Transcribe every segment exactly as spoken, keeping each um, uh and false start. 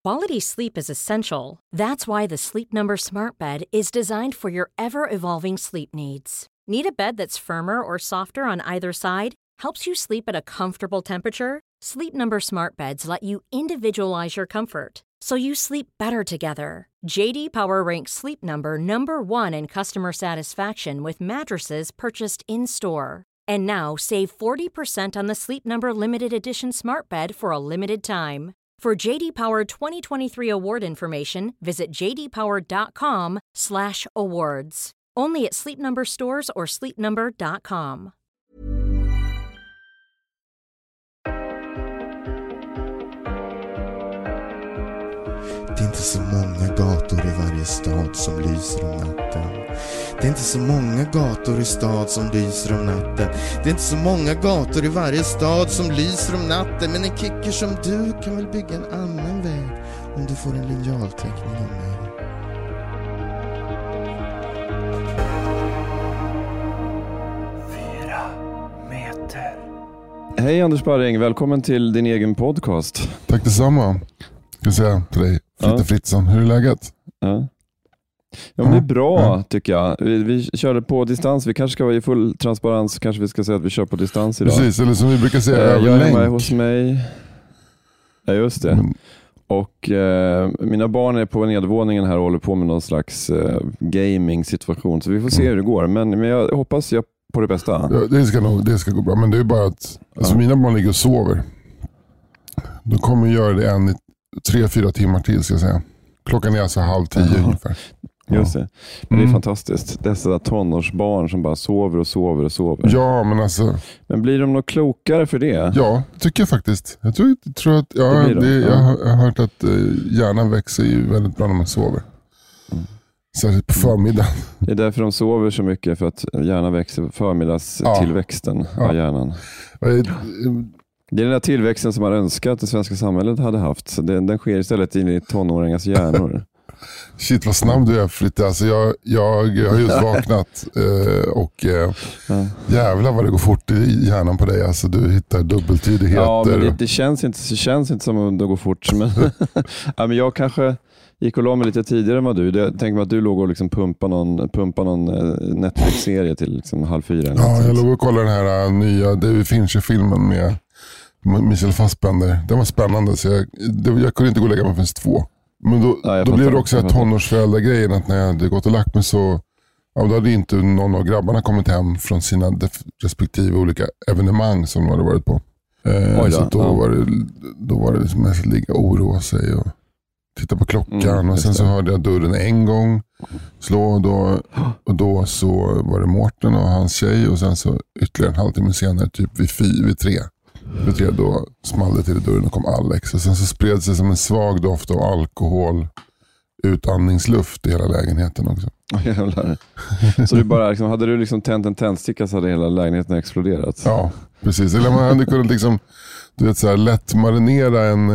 Quality sleep is essential. That's why the Sleep Number Smart Bed is designed for your ever-evolving sleep needs. Need a bed that's firmer or softer on either side? Helps you sleep at a comfortable temperature? Sleep Number Smart Beds let you individualize your comfort, so you sleep better together. J D Power ranks Sleep Number number one in customer satisfaction with mattresses purchased in-store. And now, save forty percent on the Sleep Number Limited Edition Smart Bed for a limited time. For J D Power twenty twenty-three award information, visit j d power dot com slash awards. Only at Sleep Number stores or sleep number dot com. Det är inte så många gator i varje stad som lyser om natten. Det är inte så många gator i stad som lyser om natten. Det är inte så många gator i varje stad som lyser om natten. Men en kicker som du kan väl bygga en annan väg om du får en linjalteckning av mig. Fyra meter. Hej Anders Barring, välkommen till din egen podcast. Tack detsamma. Ska säga till dig, Fritte ja. Fritzson, hur är läget? Ja, ja men det är bra ja. tycker jag. Vi, vi körde på distans, vi kanske ska vara i full transparens, kanske vi ska säga att vi kör på distans idag. Precis, eller som vi brukar säga, eh, över jag länk. är med hos mig. Ja just det. Men... Och eh, mina barn är på nedervåningen här och håller på med någon slags eh, gaming-situation, så vi får se mm. hur det går. Men, men jag hoppas jag på det bästa. Ja, det ska nog, det ska gå bra, men det är bara att alltså ja. mina barn ligger och sover. De kommer göra det en i tre, fyra timmar till ska jag säga. Klockan är alltså halv tio ja. ungefär. Ja. Just det. Men mm. det är fantastiskt. Dessa tonårsbarn som bara sover och sover och sover. Ja, men alltså... Men blir de något klokare för det? Ja, tycker jag faktiskt. Jag tror, jag tror att... Ja, det det, jag, ja. har, jag har hört att uh, hjärnan växer ju väldigt bra när man sover. Mm. Särskilt på förmiddagen. Det är därför de sover så mycket, för att hjärnan växer på förmiddagstillväxten ja. av hjärnan. Ja. Det är den där tillväxten som man önskar att det svenska samhället hade haft. Så den, den sker istället in i tonåringars hjärnor. Shit, vad snabb du är, Fritte. Alltså jag, jag, jag har just vaknat eh, och eh, ja. jävlar vad det går fort i hjärnan på dig. Alltså du hittar dubbeltydigheter. Ja, men det, det, känns inte, det känns inte som att det går fort. Men, ja, men jag kanske gick och la mig lite tidigare än vad du. Jag tänker mig att du låg och liksom pumpa någon, pumpa någon Netflix-serie till liksom halv fyra. Ja, jag låg och kollade den här nya David Fincher-filmen med Michael Fassbender. Den var spännande, så jag, det, jag kunde inte gå och lägga mig förrän två. Men då, ja, då blev det också här tonårsföräldragrejen att när jag hade gått och lagt mig så ja, då hade inte någon av grabbarna kommit hem från sina respektive olika evenemang som de hade varit på. Eh, Oj, så då, ja. var det, då var det liksom mest ligga och oroa sig och titta på klockan. Mm, och sen så hörde jag dörren en gång slå och då, och då så var det Mårten och hans tjej och sen så ytterligare en halvtimme senare typ vid, fy, vid tre. Vid tre då small det till dörren och kom Alex och sen så spred sig som en svag doft av alkohol, utandningsluft i hela lägenheten också. Oh, jävlar. Så du bara, liksom, hade du liksom tänt en tändsticka så hade hela lägenheten exploderat? Ja, precis. Eller man hade kunnat liksom du vet så här, lätt marinera en,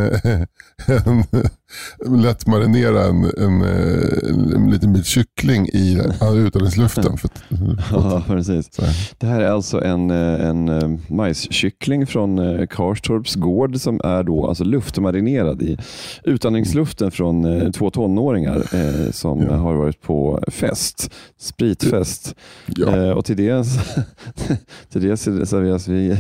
en lätt marinera en, en, en, en liten bit kyckling i utandningsluften. För, ja, precis. Så. Det här är alltså en, en majskyckling från Karstorps gård som är då alltså luftmarinerad i utandningsluften från två tonåringar eh, som ja. har varit på fest, spritfest. Ja. Eh, och till det, till det serveras vi...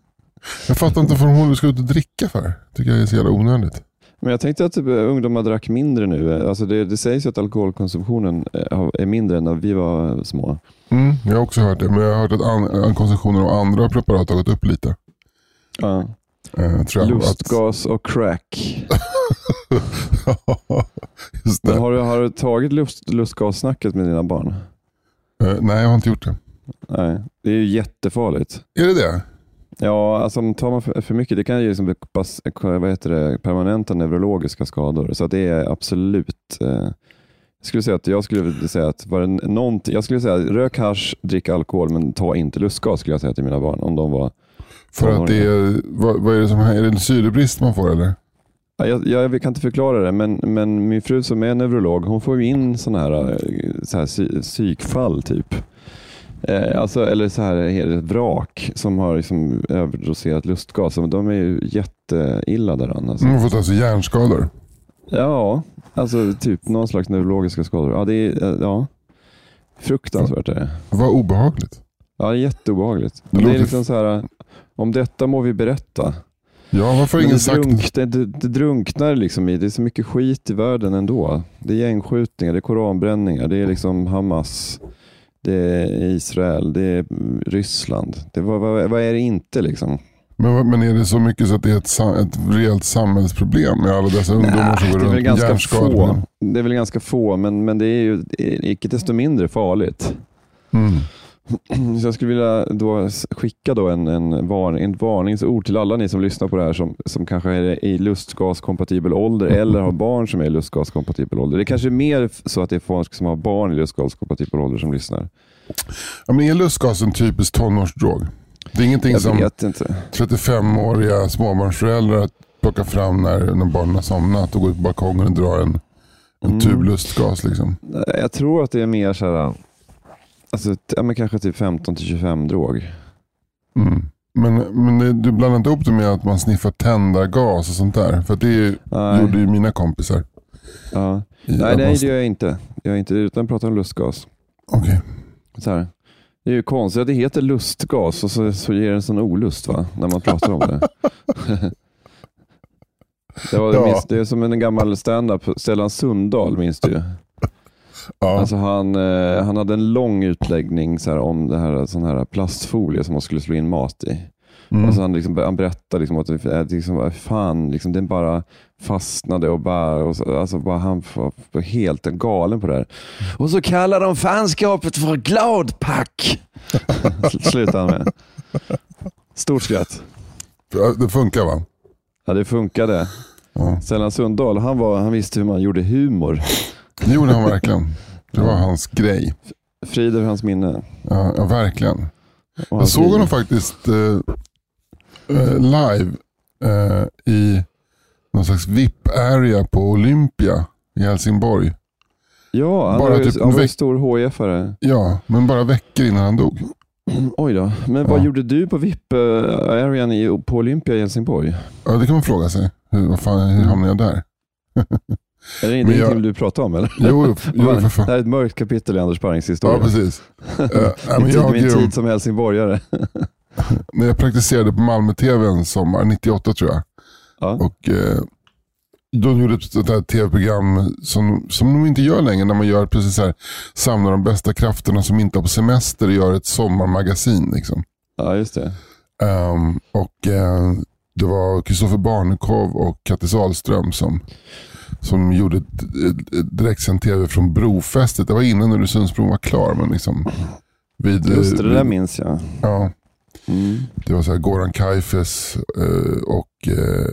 Jag fattar inte vad hon ska ut och dricka för. Tycker jag är så jävla onödigt. Men jag tänkte att typ, ungdomar drack mindre nu. Alltså det, det sägs ju att alkoholkonsumtionen är mindre än när vi var små. Mm, jag har också hört det. Men jag har hört att an- konsumtionen av andra preparat har gått upp lite. Ja. Uh, tror jag Lustgas att... och crack. Just det. Men har du, har du tagit lust, lustgassnacket med dina barn? Uh, nej, jag har inte gjort det. Nej, det är ju jättefarligt. Är det det? Ja, alltså tar man för, för mycket, det kan ju liksom pass, vad heter det, permanenta neurologiska skador. Så att det är absolut... Eh, jag skulle säga att jag skulle säga att var det någonting, jag skulle säga rök hasch, drick alkohol, men ta inte lustgas skulle jag säga till mina barn om de var... För att det är, vad, vad är det som är det en syrebrist man får eller? Ja, jag, jag kan inte förklara det, men, men min fru som är neurolog, hon får ju in såna här, så här psy, psykfall typ. Eh, alltså, eller så här ett vrak som har liksom överdoserat lustgas. De är ju jätteilla där. Alltså. Man får alltså hjärnskador. Ja, alltså typ någon slags neurologiska skador. Ja, det är ja, fruktansvärt är det. Vad obehagligt. Ja, det är jätteobehagligt. Det, det låter... är liksom så här, om detta må vi berätta. Ja, varför ingen det, sagt... drunk, det, det, det drunknar liksom i, det är så mycket skit i världen ändå. Det är gängskjutningar, det är koranbränningar, det är liksom Hamas, det är Israel, det är Ryssland. Det, vad, vad, vad är det inte liksom? Men, men är det så mycket så att det är ett, ett rejält samhällsproblem med alla dessa ungdomar som går runt med hjärnskador? Få. Det är väl ganska få, men, men det är ju icke desto mindre farligt. Mm. Så jag skulle vilja då skicka då en, en, varning, en varningsord till alla ni som lyssnar på det här som, som kanske är i lustgaskompatibel ålder eller har barn som är i lustgaskompatibel ålder. Det kanske är mer så att det är folk som har barn i lustgaskompatibel ålder som lyssnar. Ja, men är lustgas en typisk tonårsdrog? Det är ingenting jag som inte. trettiofemåriga småbarnsföräldrar plockar fram när, när barnen har somnat och går ut på balkongen och drar en, en mm. tub lustgas liksom. Jag tror att det är mer så här, alltså, ja, men kanske typ femton till tjugofem drog. Mm. Men, men det, du blandar inte upp det med att man sniffar tändargas och sånt där? För det Nej. gjorde ju mina kompisar. Ja. Nej, nej, det gör jag inte. Jag är inte utan att prata om lustgas. Okej. Okay. Så här. Det är ju konstigt att det heter lustgas och så, så ger det en sån olust va? När man pratar om det. det, var, ja. minns, det är som en gammal stand-up, Stellan Sundahl minns du ju. Ja. Alltså han, eh, han hade en lång utläggning så här, om det här, sån här plastfolie som man skulle slå in mat i. Mm. Alltså han, liksom, han berättade liksom att det, liksom, fan, liksom, den bara fastnade och bara, och så, alltså bara han var helt galen på det här. Och så kallar de fanskapet för gladpack. Slutar han med. Stort skratt. Det funkar va? Ja, det funkade. Ja. Stellan Sundahl, han, var, han visste hur man gjorde humor. Det gjorde han verkligen. Det var hans grej. Frid över hans minne. Ja, ja verkligen. Jag såg honom faktiskt eh, live eh, i någon slags V I P-area på Olympia i Helsingborg. Ja, han bara var ju typ en stor H I F-are. Ja, men bara veckor innan han dog. Oj då. Men ja. Vad gjorde du på V I P-arean på Olympia i Helsingborg? Ja, det kan man fråga sig. Hur, vad fan, hur hamnade jag där? Är det ingenting jag... du pratar om eller? Jo, jo för fan. Det här är ett mörkt kapitel i Anders Sparrings historia. Ja, precis. uh, men jag, min tid som helsingborgare. När jag praktiserade på Malmö T V en sommar, nittioåtta tror jag. Ja. Och uh, de gjorde ett sånt här tv-program som, som de inte gör längre, när man gör precis så här, samlar de bästa krafterna som inte är på semester och gör ett sommarmagasin liksom. Ja, just det. Um, och uh, det var Kristoffer Barnekow och Kattis Ahlström som som gjorde ett, ett, ett direktsänd tv från brofästet. Det var innan Öresundsbron var klar, men liksom vid, just det, det vid, där minns jag. Ja. Mm. Det var så här Goran Kajfes eh, och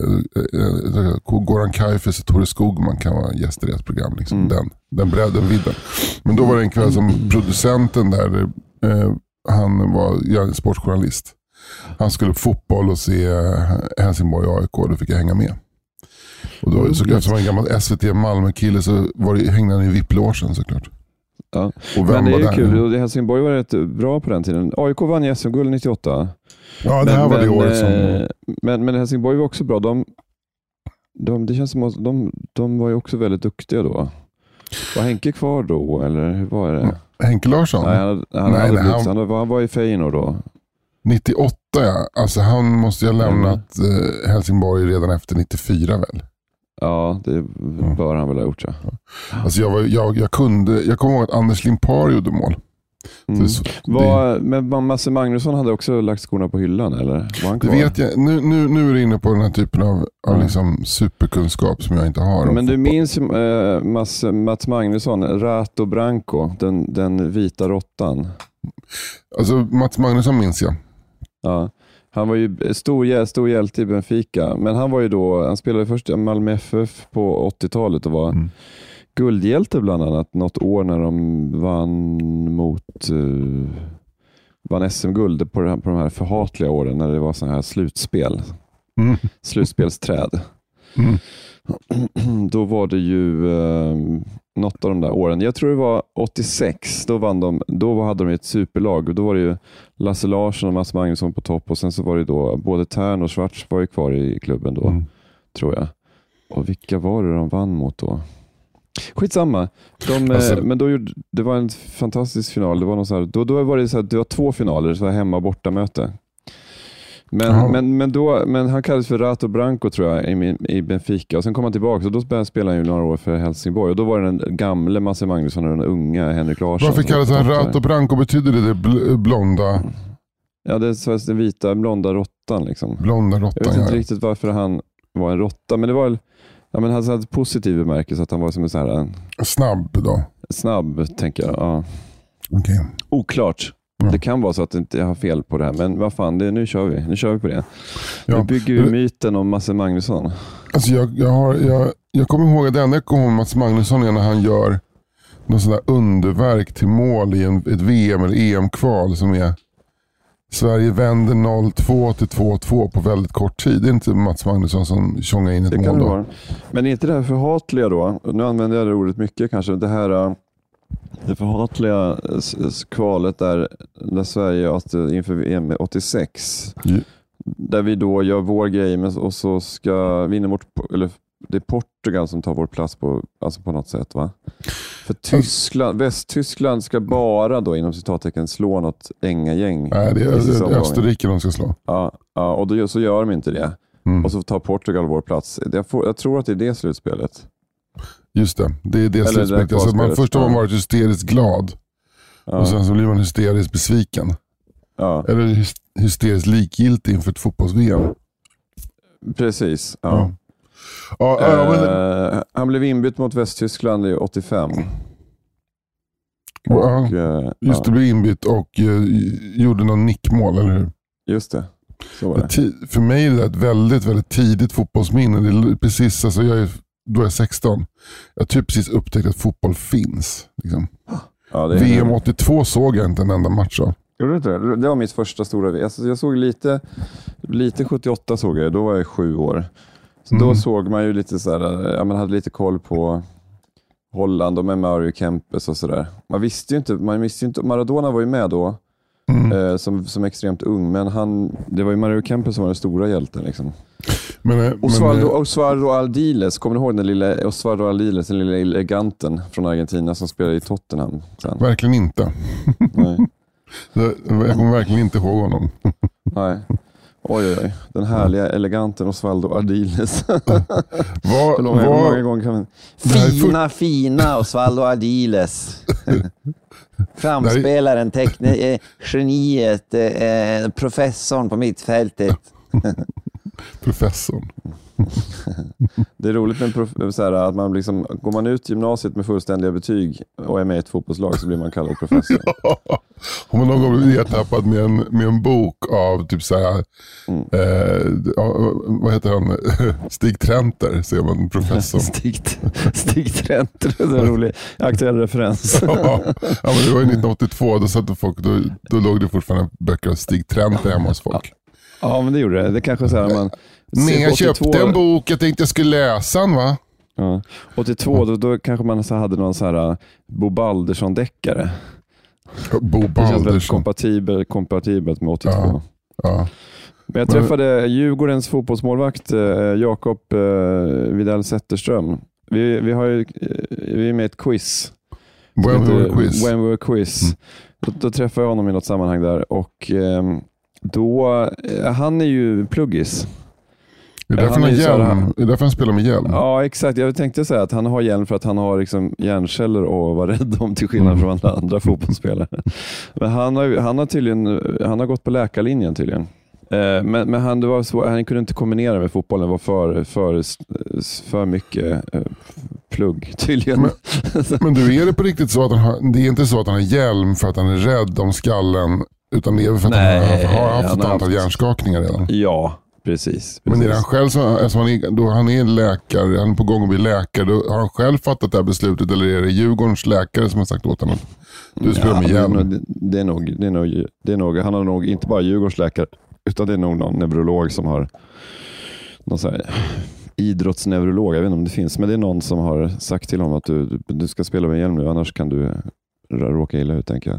eh, eh, Goran Kajfes och Tore Skogman kan vara gäster i ett program liksom. Mm. Den, den bredden vidden. Men då var det en kväll som producenten där eh, han var ja, sportjournalist. Han skulle på fotboll och se Helsingborg A I K, då fick jag hänga med. Och då, så eftersom en gammal S V T Malmö-kille så var det, hängde han i V I P-låsen såklart. Ja. Och men det är ju kul, och Helsingborg var rätt bra på den tiden. A I K vann S M-guld nittioåtta. Ja, det här men, var det året som... Men, men Helsingborg var också bra. De, de, det känns som att de, de var ju också väldigt duktiga då. Var Henke kvar då, eller hur var det? Henke Larsson? Nej, han, han, nej, nej, han, han, han var i Feyenoord då. nittioåtta, ja. Alltså han måste ju ha lämnat mm. Helsingborg redan efter nittiofyra väl? Ja, det bör han väl ha gjort. Ja. Alltså jag, var, jag, jag kunde, jag kommer ihåg att Anders Limpar gjorde mål. Mm. Så, var, det, men Masse Magnusson hade också lagt skorna på hyllan, eller? Var han kvar? Det vet jag. Nu, nu, nu är du inne på den här typen av, mm. av liksom superkunskap som jag inte har. Men du minns äh, Mats, Mats Magnusson, Rato Branco, den, den vita råttan. Alltså Mats Magnusson minns jag. Ja. Han var ju stor, stor hjälte i Benfica, men han var ju då, han spelade först i Malmö F F på åttiotalet och var mm. guldhjälte bland annat något år när de vann mot uh, vann S M-guld på, på de här förhatliga åren när det var så här slutspel. Mm. Slutspelsträd. Mm. Då var det ju uh, något av de där åren. Jag tror det var åttiosex. Då vann de, då hade de ett superlag och då var det ju Lasse Larsson och Mats Magnusson på topp och sen så var det då både Tern och Schwarz var ju kvar i klubben då, mm. tror jag. Och vilka var det de vann mot då? Skitsamma. De, alltså, men då gjorde, det var en fantastisk final. Det var någon så här, då, då var det så här, det var två finaler. Det var hemma- och bortamöte. Men, men, men, då, men han kallades för Rato Branco tror jag i, i Benfica. Och sen kom han tillbaka och då började han spela ju några år för Helsingborg. Och då var det den gamle Masse Magnusson och den unga Henrik Larsson. Varför kallades han Rato Branco? Betyder det det bl- blonda? Ja, det är den vita blonda råttan liksom. Blonda råttan, Jag vet inte ja. riktigt varför han var en råtta. Men det var ja, men han hade ett positiv bemärkelse att han var som en så här en, snabb då. Snabb, tänker jag. Ja. Okay. Oklart. Ja. Det kan vara så att jag inte har fel på det här. Men vad fan, det, nu kör vi. Nu kör vi på det. Ja. Nu bygger vi myten om Masse Magnusson. Alltså jag, jag, har, jag, jag kommer ihåg att det enda jag kommer ihåg om Masse Magnusson är när han gör någon sån där underverk till mål i en, ett V M eller E M-kval som är Sverige vänder noll två till två två på väldigt kort tid. Det är inte Mats Magnusson som tjongar in ett det mål kan då. Vara. Men är inte det här förhatliga då? Nu använder jag det ordet mycket kanske. Det här det förhatliga kvalet där, där Sverige inför V M åttiosex. Mm. Där vi då gör vår grej och så ska vinna mot, eller det är Portugal som tar vår plats på, alltså på något sätt, va? För Tyskland, Västtyskland ska bara då inom citattecken slå något ängagäng. Nej, det är, det är Österrike de ska slå. Ja, ja och då, så gör de inte det. Mm. Och så tar Portugal vår plats. Jag, får, jag tror att det är det slutspelet. Just det, det är det Eller slutspelet. Det alltså man, först har man varit hysteriskt glad. Ja. Och sen så blir man hysteriskt besviken. Ja. Eller hysteriskt likgiltig inför ett fotbolls-V M. Precis, ja. ja. Ja, ja, men... uh, han blev inbytt mot Västtyskland i åttiofem. Och, ja, uh, just det, ja. blev inbytt och uh, gjorde någon nickmål, eller hur? Just det. Så var det. T- för mig är det ett väldigt, väldigt tidigt fotbollsminne. Det är precis, alltså jag är, då är jag sexton. Jag har typ precis upptäckt att fotboll finns. Liksom. Ja, det är V M åttiotvå såg jag inte en enda match av. Gjorde du inte det? Det var mitt första stora... Alltså, jag såg lite, lite sjuttioåtta såg jag. Då var jag sju år. Så mm. Då såg man ju lite så här, ja, man hade lite koll på Holland och med Mario Kempes och sådär. Man visste ju inte, man visste ju inte, Maradona var ju med då mm. eh, som, som extremt ung, men han, det var ju Mario Kempes som var den stora hjälten liksom. Men, Osvaldo, men, Osvaldo Aldiles, kommer du ihåg den lilla Osvaldo Aldiles, den lilla eleganten från Argentina som spelade i Tottenham sen? Verkligen inte. Nej. Jag kommer verkligen inte ihåg honom. Nej. Oj, oj, oj. Den härliga eleganten Osvaldo Ardiles. Var, hur många, var, hur många gånger kan man... Fina, för... fina Osvaldo Ardiles. Framspelaren, tekni- eh, geniet, eh, professorn på mittfältet. Professorn. Det är roligt med prof- så här, att man liksom, går man ut gymnasiet med fullständiga betyg och är med i ett fotbollslag så blir man kallad professor. Ja. Om man någon gång blir ertappad med en, med en bok av typ så här, mm. eh, vad heter han? Stig Trenter, ser man professor. Stig, Stig Trenter, det är en rolig aktuell referens. Ja, ja, men det var ju nittonhundraåttiotvå, då, satt folk, då, då låg det fortfarande böcker av Stig Trenter hemma hos folk. Ja, men det gjorde det. Det kanske så här man... Men jag köpte en bok, jag tänkte jag skulle läsa den, va? Ja. åttiotvå, då, då kanske man så hade någon så här Bo Baldersson-deckare. Bo Baldersson. Det känns väldigt kompatibelt, kompatibelt med åttiotvå. Ja. Ja. Men jag träffade Djurgårdens fotbollsmålvakt eh, Jakob eh, Widell Zetterström. Vi, vi, har ju, vi är med i ett quiz. When we were quiz. When we were quiz. Mm. Då, då träffade jag honom i något sammanhang där. Och eh, då, eh, han är ju pluggis. Det är därför han, han, hjälm. Han, det är därför han spelar med hjälm. Ja, exakt. Jag tänkte säga att han har hjälm för att han har liksom hjärnceller att vara rädd om, till skillnad från alla andra fotbollsspelare. Men han har, han har tydligen han har gått på läkarlinjen tydligen. Eh, men men han, det var så, han kunde inte kombinera med fotbollen. Det var för, för, för mycket eh, plugg tydligen. Men, men du, är det på riktigt så att han har, det är inte så att han har hjälm för att han är rädd om skallen, utan det är för att Nej, han har, har haft han ett antal haft... hjärnskakningar redan? Ja. Precis, precis. Men är det han själv som, alltså han, är, då han är läkare, han är på gång att bli läkare, då har han själv fattat det här beslutet, eller är det Djurgårdens läkare som har sagt åt honom? Du spelar ja, med hjälm. Det är, nog, det, är nog, det är nog, han har nog inte bara Djurgårdens läkare, utan det är nog någon neurolog som har någon så här idrottsneurolog, jag vet inte om det finns, men det är någon som har sagt till honom att du, du ska spela med hjälm nu, annars kan du råka illa ut, tänker jag.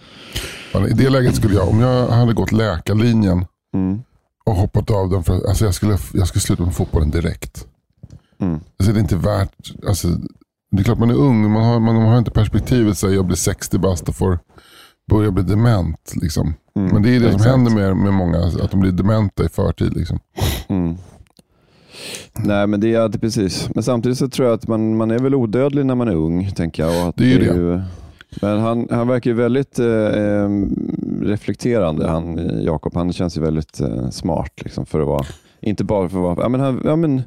Ja, i det läget skulle jag, om jag hade gått läkarlinjen mm. och hoppat av den, för alltså jag skulle, jag skulle sluta med fotbollen direkt. Mm. Alltså det är inte värt, alltså, det är klart man är ung, man har, man har inte perspektivet så jag blir sextio bast och får börja bli dement liksom. Mm, men det är det exakt. Som händer med, med många, att de blir dementa i förtid liksom. Mm. Nej, men det är det precis. Men samtidigt så tror jag att man, man är väl odödlig när man är ung, tänker jag. Och att det är det. det. Är ju, men han, han verkar ju väldigt eh, reflekterande, han, Jakob. Han känns ju väldigt eh, smart liksom, för att vara, inte bara för att vara, ja men, han, ja, men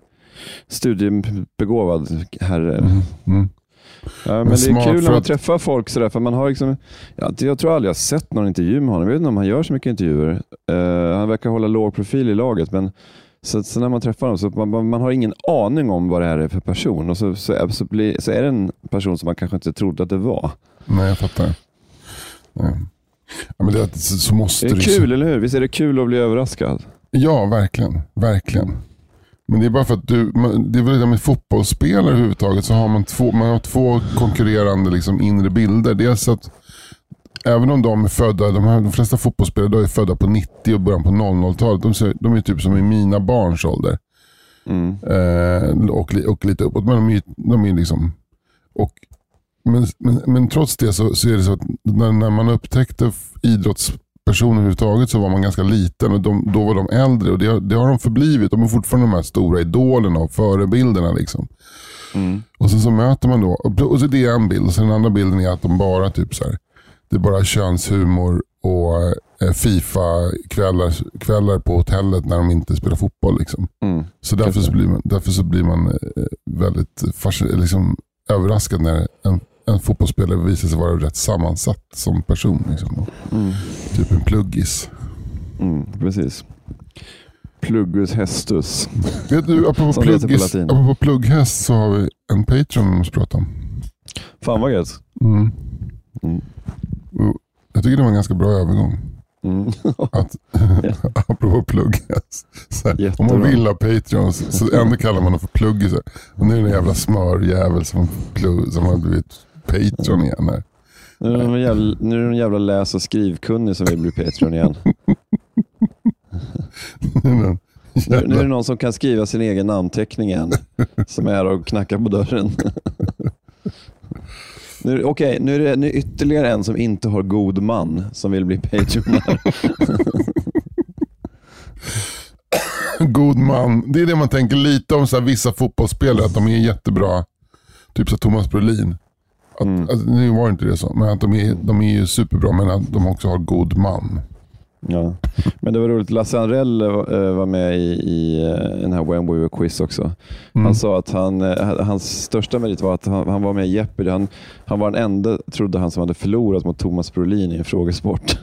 studiebegåvad herre. Mm, mm. Ja, men, men det är kul när man att... träffar folk sådär, för man har liksom, ja, jag tror aldrig jag har sett någon intervju med honom. Jag vet inte om han gör så mycket intervjuer. Uh, han verkar hålla låg profil i laget, men så, så när man träffar honom så man, man har ingen aning om vad det här är för person, och så, så, så, blir, så är det en person som man kanske inte trodde att det var. Nej, jag fattar. Nej. Ja, men det, så, så måste det är det kul, så... eller hur? Visst är det kul att bli överraskad? Ja, verkligen. Verkligen. Men det är bara för att du, det är väl det med fotbollsspelare överhuvudtaget, så har man två, man har två konkurrerande liksom inre bilder. Dels att även om de är födda, de, här, de flesta fotbollsspelare då är födda på nittio och början på noll noll-talet. De, ser, de är typ som i mina barns ålder. Mm. Eh, och, och lite uppåt. Men de är, de är liksom... Och, men, men, men trots det så, så är det så att när, när man upptäckte idrottspersoner överhuvudtaget så var man ganska liten. Och de, då var de äldre och det, det har de förblivit. De är fortfarande de här stora idolerna och förebilderna liksom. Mm. Och sen så möter man då, och så det är en bild. Och sen den andra bilden är att de bara typ så här, det är bara könshumor och eh, FIFA-kvällar kvällar på hotellet när de inte spelar fotboll. Liksom. Mm. Så därför så, blir man, därför så blir man eh, väldigt fascin- liksom, överraskad när en, en fotbollsspelare visar sig vara rätt sammansatt som person. Liksom. Mm. Typ en pluggis. Mm, precis. Pluggus hästus. Vet du, apropå, pluggis, apropå plugghäst så har vi en Patreon vi måste prata om. Fan vad gött. Mm. Mm. Jag tycker det var en ganska bra övergång. Mm. Att, apropå plugghäst. Om man vill ha Patreon så, så ändå kallar man dem för pluggisar. Och nu är det en jävla smörjävel som, plugg, som har blivit Patreon igen här. Nu är det en jävla, nu är det en jävla läs- och skrivkunnig som vill bli Patreon igen. nu, nu är det någon som kan skriva sin egen namnteckning igen. Som är och knackar på dörren. Nu, okej, nu är det nu är ytterligare en som inte har god man som vill bli Patreon. God man. Det är det man tänker lite om så här, vissa fotbollsspelare, att de är jättebra. Typ så Thomas Brolin. Att, mm. att, nu var inte det så, men att de är, de är ju superbra, men att de också har god man. Ja, men det var roligt. Lasse Anrell var med i, i den här When We Were Quiz också. Mm. Han sa att han, hans största merit var att han, han var med i Jeopardy. Han, han var den enda, trodde han, som hade förlorat mot Thomas Brolin i en frågesport.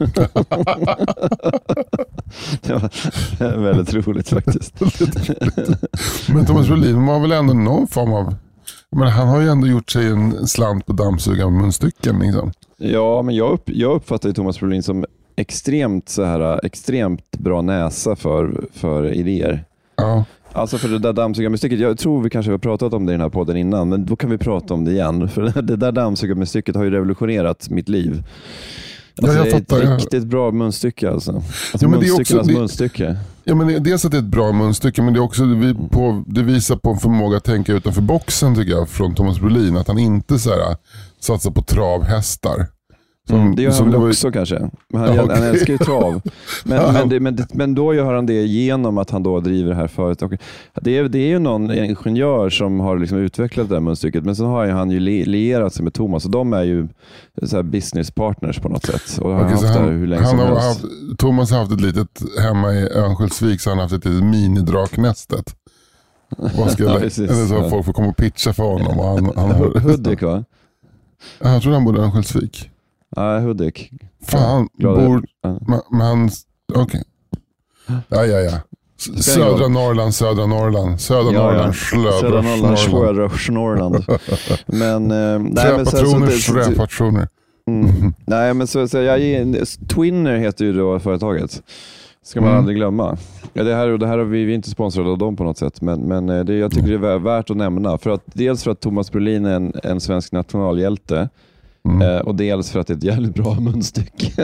Det var väldigt roligt faktiskt. Men Thomas Brolin var väl ändå någon form av... Men han har ju ändå gjort sig en slant på dammsuga med munstycken. Liksom. Ja, men jag, upp, jag uppfattar ju Thomas Brolin som extremt så här extremt bra näsa för, för idéer. Ja. Alltså för det där dammsugarmustycket, jag tror vi kanske har pratat om det i den här podden innan, men då kan vi prata om det igen. För det där dammsugarmustycket har ju revolutionerat mitt liv. Alltså ja, jag det är fattar, ett ja. riktigt bra munstycke alltså. alltså ja, men det är också, det, munstycke. Ja, men det, dels att det är ett bra munstycke, men det, är också, det, på, det visar på en förmåga att tänka utanför boxen tycker jag, från Thomas Brolin. Att han inte så här, satsar på travhästar. Som, mm, det gör han väl också var... kanske. Men han, ja, okay. han älskar ju trav. Men, ja. men, det, men, det, men då gör han det genom att han då driver det här företaget. Det är, det är ju någon ingenjör som har liksom utvecklat det här munstycket. Men sen har ju han ju lierat sig med Thomas. Och de är ju så här business partners på något sätt. Och har okay, haft han, det hur länge han som har helst. Haft, Thomas har haft ett litet hemma i Örnsköldsvik, så han har haft ett litet minidraknästet. Vad ska jag, ja, eller så ja. Folk får komma och pitcha för honom. Och han, han har, Hudik va? Jag tror han bodde i Örnsköldsvik. Ja, Hudik. Fan, bor... Ja. Men han... Okej. Okay. Ja, ja, ja. Södra Norrland, södra Norrland. Södra ja, Norrland, ja. Södra Norrland, södra Norrland. Men... Eh, träpatroner, träpatroner. Mm. Nej, men så, så jag, Twinner heter ju då företaget. Ska man mm. aldrig glömma. Ja, det här, det här har vi, vi är inte sponsrade av dem på något sätt. Men, men det, jag tycker det är värt att nämna. För att, dels för att Thomas Brolin är en, en svensk nationalhjälte. Mm. Eh, och dels för att det är ett jävligt bra munstycke.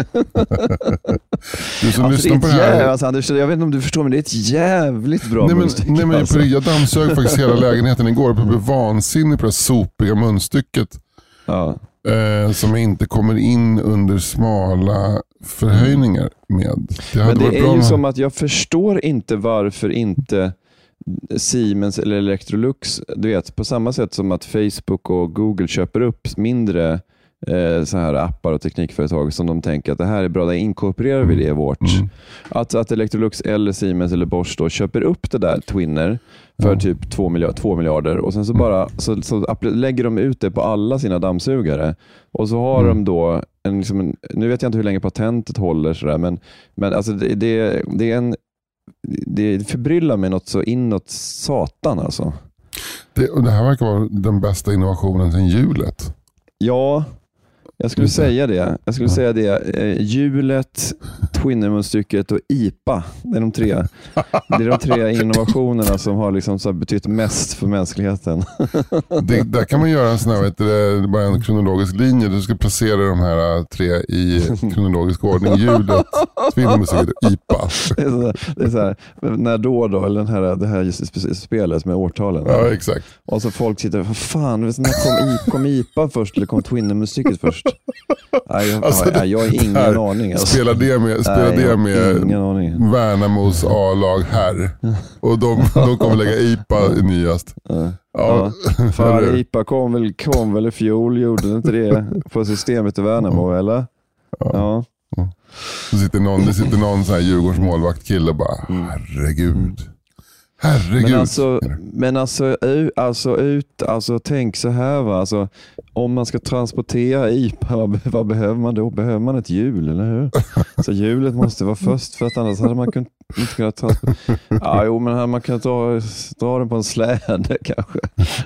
Du som alltså, lyssnar på det här. Jävligt, alltså, Anders, jag vet inte om du förstår, men det är ett jävligt bra nej, men, munstycke. Nej, men alltså. Jag dammsög faktiskt hela lägenheten igår och blev vansinnig på det sopiga munstycket. Ja. Eh, som inte kommer in under smala förhöjningar med. Det men det är ju med... som att jag förstår inte varför inte Siemens eller Electrolux, du vet, på samma sätt som att Facebook och Google köper upp mindre eh, så här appar och teknikföretag som de tänker att det här är bra, där inkorporerar vi det i vårt. Mm. Att, att Electrolux eller Siemens eller Bosch då köper upp det där Twinner för mm. typ två miljarder, två miljarder och sen så bara så, så lägger de ut det på alla sina dammsugare och så har mm. de då en, liksom en, nu vet jag inte hur länge patentet håller sådär, men, men alltså det, det, det är en det förbryllar mig något så inåt satan alltså. Det, och det här verkar vara den bästa innovationen sedan hjulet. Ja, jag skulle säga det. Jag skulle ja. säga det. Eh, hjulet, Twinner-munstycket och I P A. Det är de tre. Det är de tre innovationerna som har liksom så betytt mest för mänskligheten. Det, där kan man göra en sån här, vet du, bara en kronologisk linje. Du ska placera de här tre i kronologisk ordning. Hjulet, Twinner-munstycket och I P A. Det är så, det är så här, när då då, eller den här, det här spelet med årtalen. Ja, exakt. Och så folk sitter, vad fan, när kom, I, kom I P A först eller kom Twinner-munstycket först? Nej, jag, alltså, jag, jag har ingen här, aning. Alltså. Spela det med, spela Nej, det med Värnamos A-lag här. Och de, de kommer lägga I P A i nyast. Ja. Ja. Fan, I P A kom väl, kom väl i fjol, gjorde inte det på systemet i Värnamo, eller? Ja. ja. ja. Det sitter någon, det sitter någon sån här Djurgårds målvaktkille och bara, herregud. Herregud. Men alltså, men alltså, alltså, ut, alltså tänk så här va, alltså, om man ska transportera I P A, vad, vad behöver man då? Behöver man ett hjul, eller hur? Så hjulet måste vara först, för att annars hade man kunnat, inte kunnat transportera. Ja, jo, men hade man kunnat dra, dra den på en släde kanske.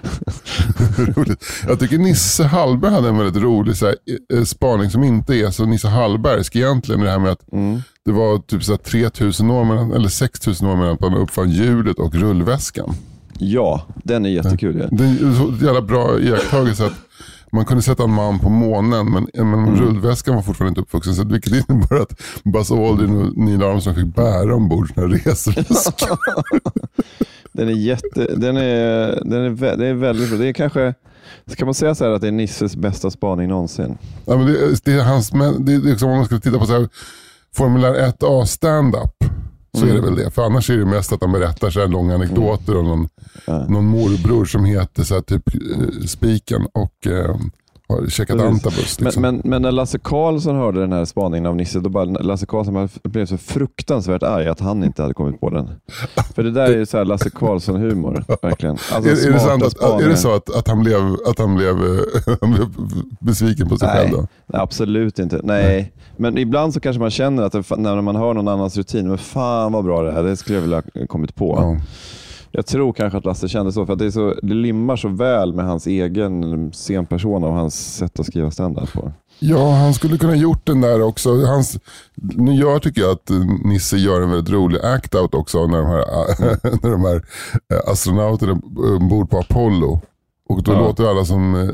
Roligt. Jag tycker Nisse Hallberg hade en väldigt rolig så här, spaning som inte är så Nisse Hallbergsk egentligen, det här med att mm. det var typ så här tre tusen år mellan, eller sex tusen år mellan att man uppfann hjulet och rullväskan. Ja, den är jättekul. Ja. Det är så jävla bra iakttagelse att man kunde sätta en man på månen, men, men mm. rullväskan var fortfarande inte uppvuxen, så vilket innebär att Buzz Aldrin och Neil Armstrong fick bära ombord sina reseväskor. Den är jätte, den är, den är, det är väldigt bra. Det är kanske, kan man säga så här att det är Nisses bästa spaning någonsin? Ja, men det, det är hans, det är liksom om man ska titta på så här Formulär ett A stand-up, så mm. är det väl det. För annars är det mest att han berättar så här långa anekdoter om någon, ja. någon morbror som heter så här typ eh, Spiken och eh, har checkat antabus. Liksom. Men, men, men när Lasse Karlsson hörde den här spaningen av Nisse, då bara Lasse Karlsson blev så fruktansvärt arg att han inte hade kommit på den. För det där är ju så här Lasse Karlsson-humor, verkligen. Alltså, är, är, det sant att, är det så att, att han blev, att han blev, han blev besviken på sig Nej, själv då? Absolut inte. Nej. Nej. Men ibland så kanske man känner att det, när man hör någon annans rutin, men fan vad bra det här, det skulle jag vilja ha kommit på. Ja. Jag tror kanske att Lasse kände så, för att det, är så, det limmar så väl med hans egen scenpersona och hans sätt att skriva stand-up på. Ja, han skulle kunna gjort den där också. Hans, nu gör tycker jag att Nisse gör en väldigt rolig act-out också när de här, när de här astronauterna ombord på Apollo. Och då ja. låter alla som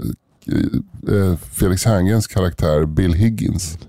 Felix Herngrens karaktär Bill Higgins.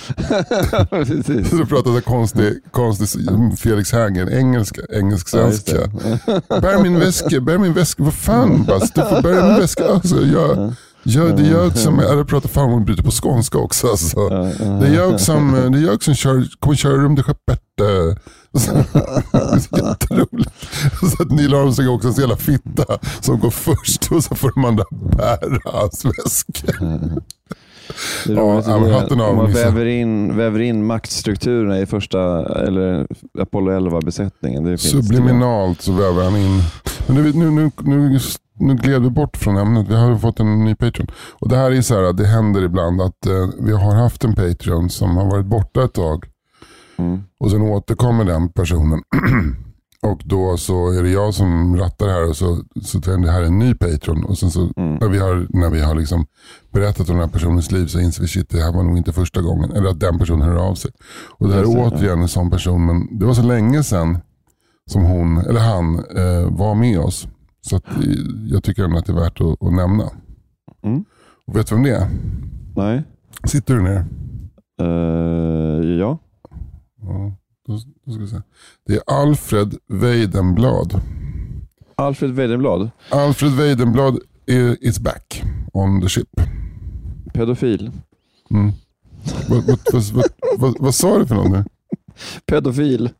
Så pratar så konstig, konstig Felix Herngren, engelska, engelsk-svenska. Ja, bär min väska, bär min väska, vad fan Bast, du får bära min väska. Alltså, jag, jag, det är jag som, eller pratar fan om bryter på skånska också. Alltså. Det är jag som, det är jag som kör, kommer köra rum det skeppet. Så, det är så jätteroligt. Så att Neil Armstrong också en så jävla fitta som går först och så får de andra bära hans väska. Det är ja, ja, det, om man väver in, väver in maktstrukturerna i första eller Apollo elva-besättningen. Det Subliminalt så väver han in. Men nu, nu, nu, nu, nu gled vi bort från ämnet. Vi har fått en ny Patreon. Och det här är så här, det händer ibland att eh, vi har haft en Patreon som har varit borta ett tag. Mm. Och sen återkommer den personen. Och då så är det jag som rattar det här och så, så det här är en ny Patreon. Och sen så mm. när vi har, när vi har liksom berättat om den här personens liv så inser vi shit, det här var nog inte första gången. Eller att den personen hör av sig. Och det här är återigen en sån person. Men det var så länge sedan som hon, eller han, eh, var med oss. Så att jag tycker ändå att det är värt att, att nämna. Mm. Och vet du vem det är? Nej. Sitter du ner? Uh, ja. Ja, då, då ska vi se. Det är Alfred Weidenblad. Alfred Weidenblad? Alfred Weidenblad is back on the ship. Pedofil. Mm. vad, vad, vad, vad, vad, vad sa du för något nu? Pedofil.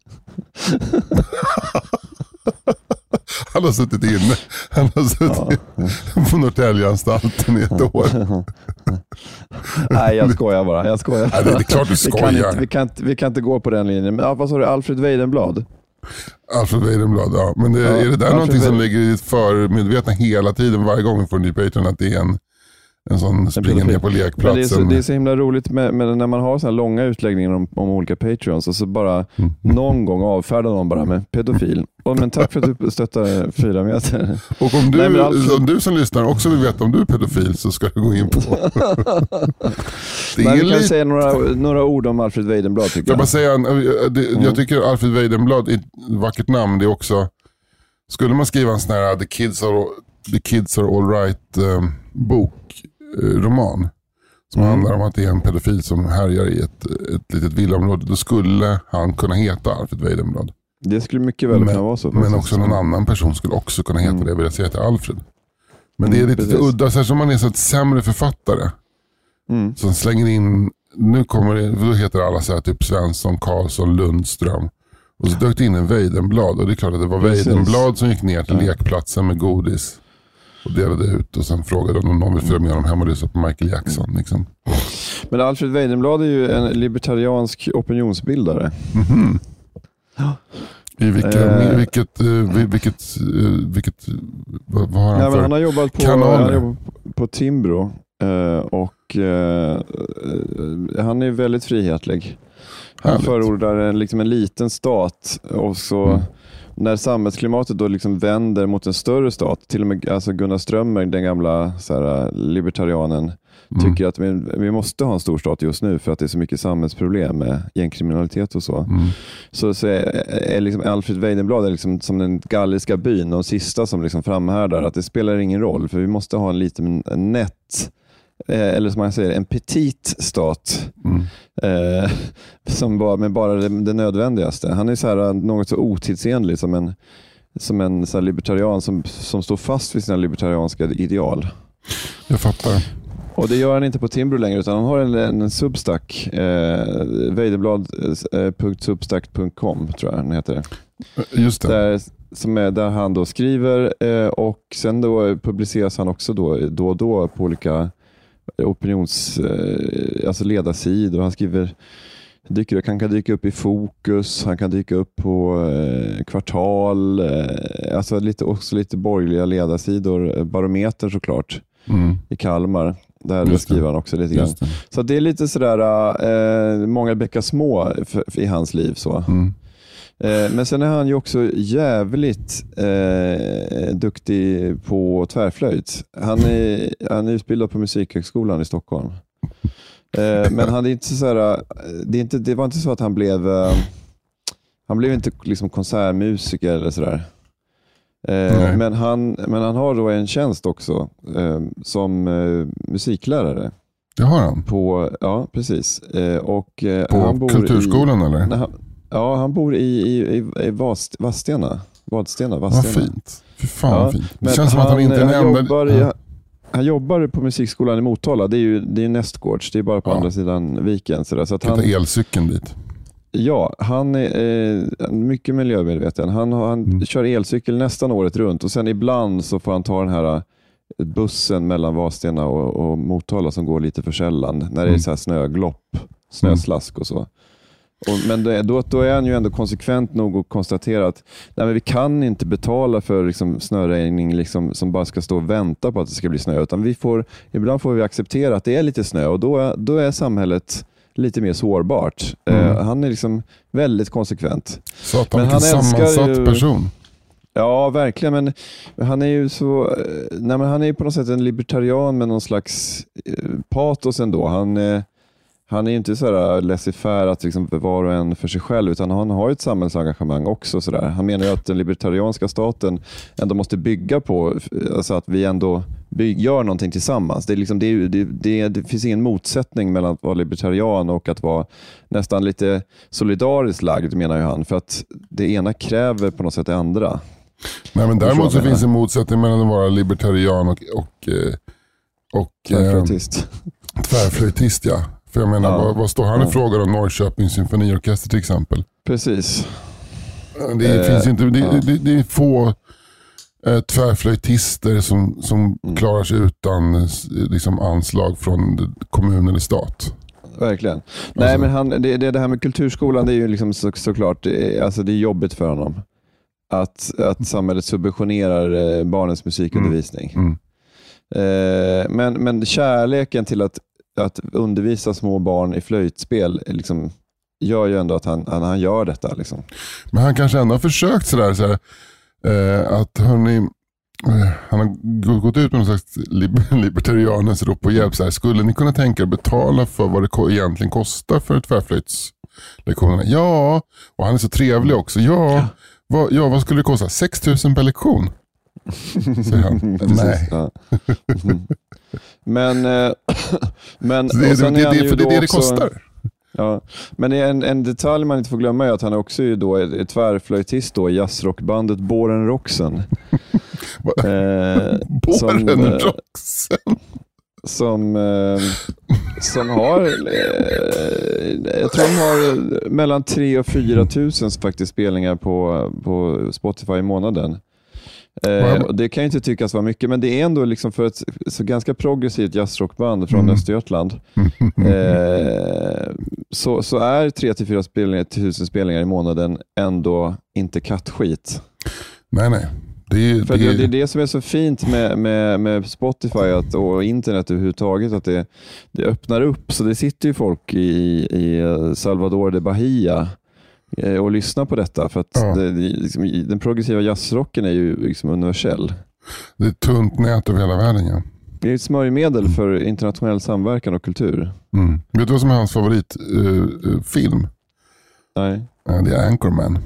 Han har suttit inne. Han har suttit ja. på Norrtäljeanstalten i ett år. Nej, jag skojar bara. Jag skojar. Nej, det är klart du skojar. Vi kan inte, vi kan inte, vi kan inte gå på den linjen. Men, ja, vad sa du? Alfred Weidenblad? Alfred Weidenblad, ja. Men det, ja, är det där Alfred någonting som ligger i för medvetna hela tiden varje gång vi får en ny Patreon att det är en En sån springer ner på lekplatsen. Det är, så, det är så himla roligt med, med när man har så här långa utläggningar om, om olika Patreons och så bara mm. någon gång avfärdar någon bara med pedofil. Och, men tack för att du stöttar fyra meter. Och om du, Nej, alltså, om du som lyssnar också vill veta om du är pedofil så ska du gå in på. det Men vi kan lite... säga några, några ord om Alfred Weidenblad tycker jag. Jag, bara säga, det, mm. jag tycker Alfred Weidenblad är ett vackert namn. Det är också, skulle man skriva en sån här The Kids Are, The Kids Are All Right um, bok roman som mm. handlar om att det är en pedofil som härjar i ett, ett litet villaområde, då skulle han kunna heta Alfred Weidenblad. Det skulle mycket väl kunna vara så. Men också någon annan person skulle också kunna heta mm. det, vill jag säga till Alfred. Men mm, det är lite precis. udda, så som man är så ett sämre författare mm. som slänger in, nu kommer det, då heter alla så här typ Svensson, Karlsson, Lundström. Och så dök det in en Weidenblad och det är klart att det var precis. Weidenblad som gick ner till ja. lekplatsen med godis. Och delade ut och sen frågade om någon vill följa med honom hem och lyssna på Michael Jackson. Liksom. Men Alfred Weidenblad är ju en libertariansk opinionsbildare. Mm-hmm. Ja. I vilka, eh. vilket, vilket, vilket, vad, vad har han Nej, för men han har jobbat på, han har jobbat på Timbro och han är väldigt frihetlig. Han Härligt. förordar en, liksom en liten stat och så mm. när samhällsklimatet då liksom vänder mot en större stat, till och med alltså Gunnar Strömmer, den gamla så här, libertarianen, mm. tycker att vi, vi måste ha en stor stat just nu för att det är så mycket samhällsproblem med gängkriminalitet och så. Mm. Så, så är, är liksom Alfred Weidenblad är liksom som den galliska byn, de sista som liksom framhärdar att det spelar ingen roll för vi måste ha en liten en nätt eller som man säger, en petit stat mm. eh, som bara, med bara det, det nödvändigaste. Han är så här, något så otidsenlig som en, som en så här libertarian som, som står fast vid sina libertarianska ideal. Jag fattar. Och det gör han inte på Timbro längre utan han har en, en substack eh, weidenblad punkt substack punkt com tror jag den heter det. Just det. Där, som är där han då skriver eh, och sen då publiceras han också då, då och då på olika opinions, alltså ledarsidor. Han skriver, dyker, han kan dyka upp i Fokus, han kan dyka upp på eh, Kvartal, eh, alltså lite, också lite borgerliga ledarsidor, Barometer såklart, mm. i Kalmar. Där skriver han också lite grann. Så det är lite sådär, eh, många bäckar små för, för i hans liv så. Mm. Eh, men sen är han ju också jävligt eh, duktig på tvärflöjt. Han är, han är utbildad på Musikhögskolan i Stockholm. Eh, men han är inte så här, det, är inte, det var inte så att han blev eh, han blev inte liksom konsertmusiker eller sådär. Eh, men, han, men han har då en tjänst också eh, som eh, musiklärare. Det har han? På, ja, precis. Eh, och, eh, på han bor Kulturskolan i, eller? Nej, han, ja, han bor i, i, i, i Vast, Vadstena. Vadstena, Vadstena. Vad fint. Fy fan ja, fint. Det känns som han, att han inte är en enda... Jobbar i, han jobbar på musikskolan i Motala. Det är ju det är nästgårds. Det är bara på ja. andra sidan viken. Så, så att han tar elcykeln dit. Ja, han är eh, mycket miljömedveten. Han, han mm. kör elcykel nästan året runt. Och sen ibland så får han ta den här bussen mellan Vadstena och, och Motala som går lite för sällan. När det är mm. så här snöglopp, snöslask och så. Och, men det, då, då är han ju ändå konsekvent nog att konstatera att nej, men vi kan inte betala för liksom, snöregning liksom, som bara ska stå och vänta på att det ska bli snö. Utan vi får, ibland får vi acceptera att det är lite snö och då, då är samhället lite mer sårbart. Mm. Uh, han är liksom väldigt konsekvent. Så att han är en sammansatt ju, person. Ja, verkligen. Men han är ju så, nej, men han är ju på något sätt en libertarian med någon slags patos ändå. Han, han är ju inte så här laissez-faire att liksom var och en för sig själv, utan han har ju ett samhällsengagemang också. Så där. Han menar ju att den libertarianska staten ändå måste bygga på alltså att vi ändå bygg, gör någonting tillsammans. Det, är liksom, det, är, det, det, det finns ingen motsättning mellan att vara libertarian och att vara nästan lite solidariskt lagd, menar ju han. För att det ena kräver på något sätt det andra. Nej, men däremot så finns en motsättning mellan att vara libertarian och, och, och tvärflöjtist. Eh, tvärflöjtist, ja. För jag menar, ja. vad, vad står han ja. i frågan om Norrköpings symfoniorkester till exempel? Precis. Det eh, finns inte, det, ja. det, det, det är få eh, tvärflöjtister som, som mm. klarar sig utan liksom, anslag från kommun eller stat. Verkligen. Alltså. Nej, men han, det, det, det här med kulturskolan, det är ju liksom så, såklart, det är, alltså det är jobbigt för honom. Att, att samhället subventionerar eh, barnens musikundervisning. Mm. Mm. Eh, men, men kärleken till att, att undervisa små barn i flöjtspel liksom, gör ju ändå att han, han, han gör detta. Liksom. Men han kanske ändå har försökt sådär, sådär eh, att hörni, eh, han har gått ut med någon slags liber- libertarianens rop på hjälp. Såhär, skulle ni kunna tänka er betala för vad det ko- egentligen kostar för ett tvärflöjtslektionerna? Ja, och han är så trevlig också. Ja, ja. Vad, ja, vad skulle det kosta? sex tusen per lektion? Säger han. Nej. Ja. Mm. Men, men det, det, det, det, för det är det det kostar. Ja. Men en, en detalj man inte får glömma är att han också är då ett, ett tvärflöjtist då i jazzrockbandet Båren Roxen. eh, Båren Roxen? Som, eh, som har eh, jag tror de har mellan tre och fyra tusen faktiskt spelningar på, på Spotify i månaden. Eh, och det kan ju inte tyckas vara mycket, men det är ändå liksom för ett så ganska progressivt jazzrockband från mm. Östergötland eh, så, så är tre till fyra spelningar, tusen spelningar i månaden ändå inte kattskit. Nej, nej. Det, för det... det är det som är så fint med, med, med Spotify att, och internet överhuvudtaget, att det, det öppnar upp. Så det sitter ju folk i, i Salvador de Bahia och lyssnar på detta. För att ja. det, liksom, den progressiva jazzrocken är ju liksom universell. Det är ett tunt nät över hela världen, ja. Det är ett smörjmedel mm. för internationell samverkan och kultur. Mm. Vet du vad som är hans favoritfilm? Uh, Nej. Uh, det är Anchorman.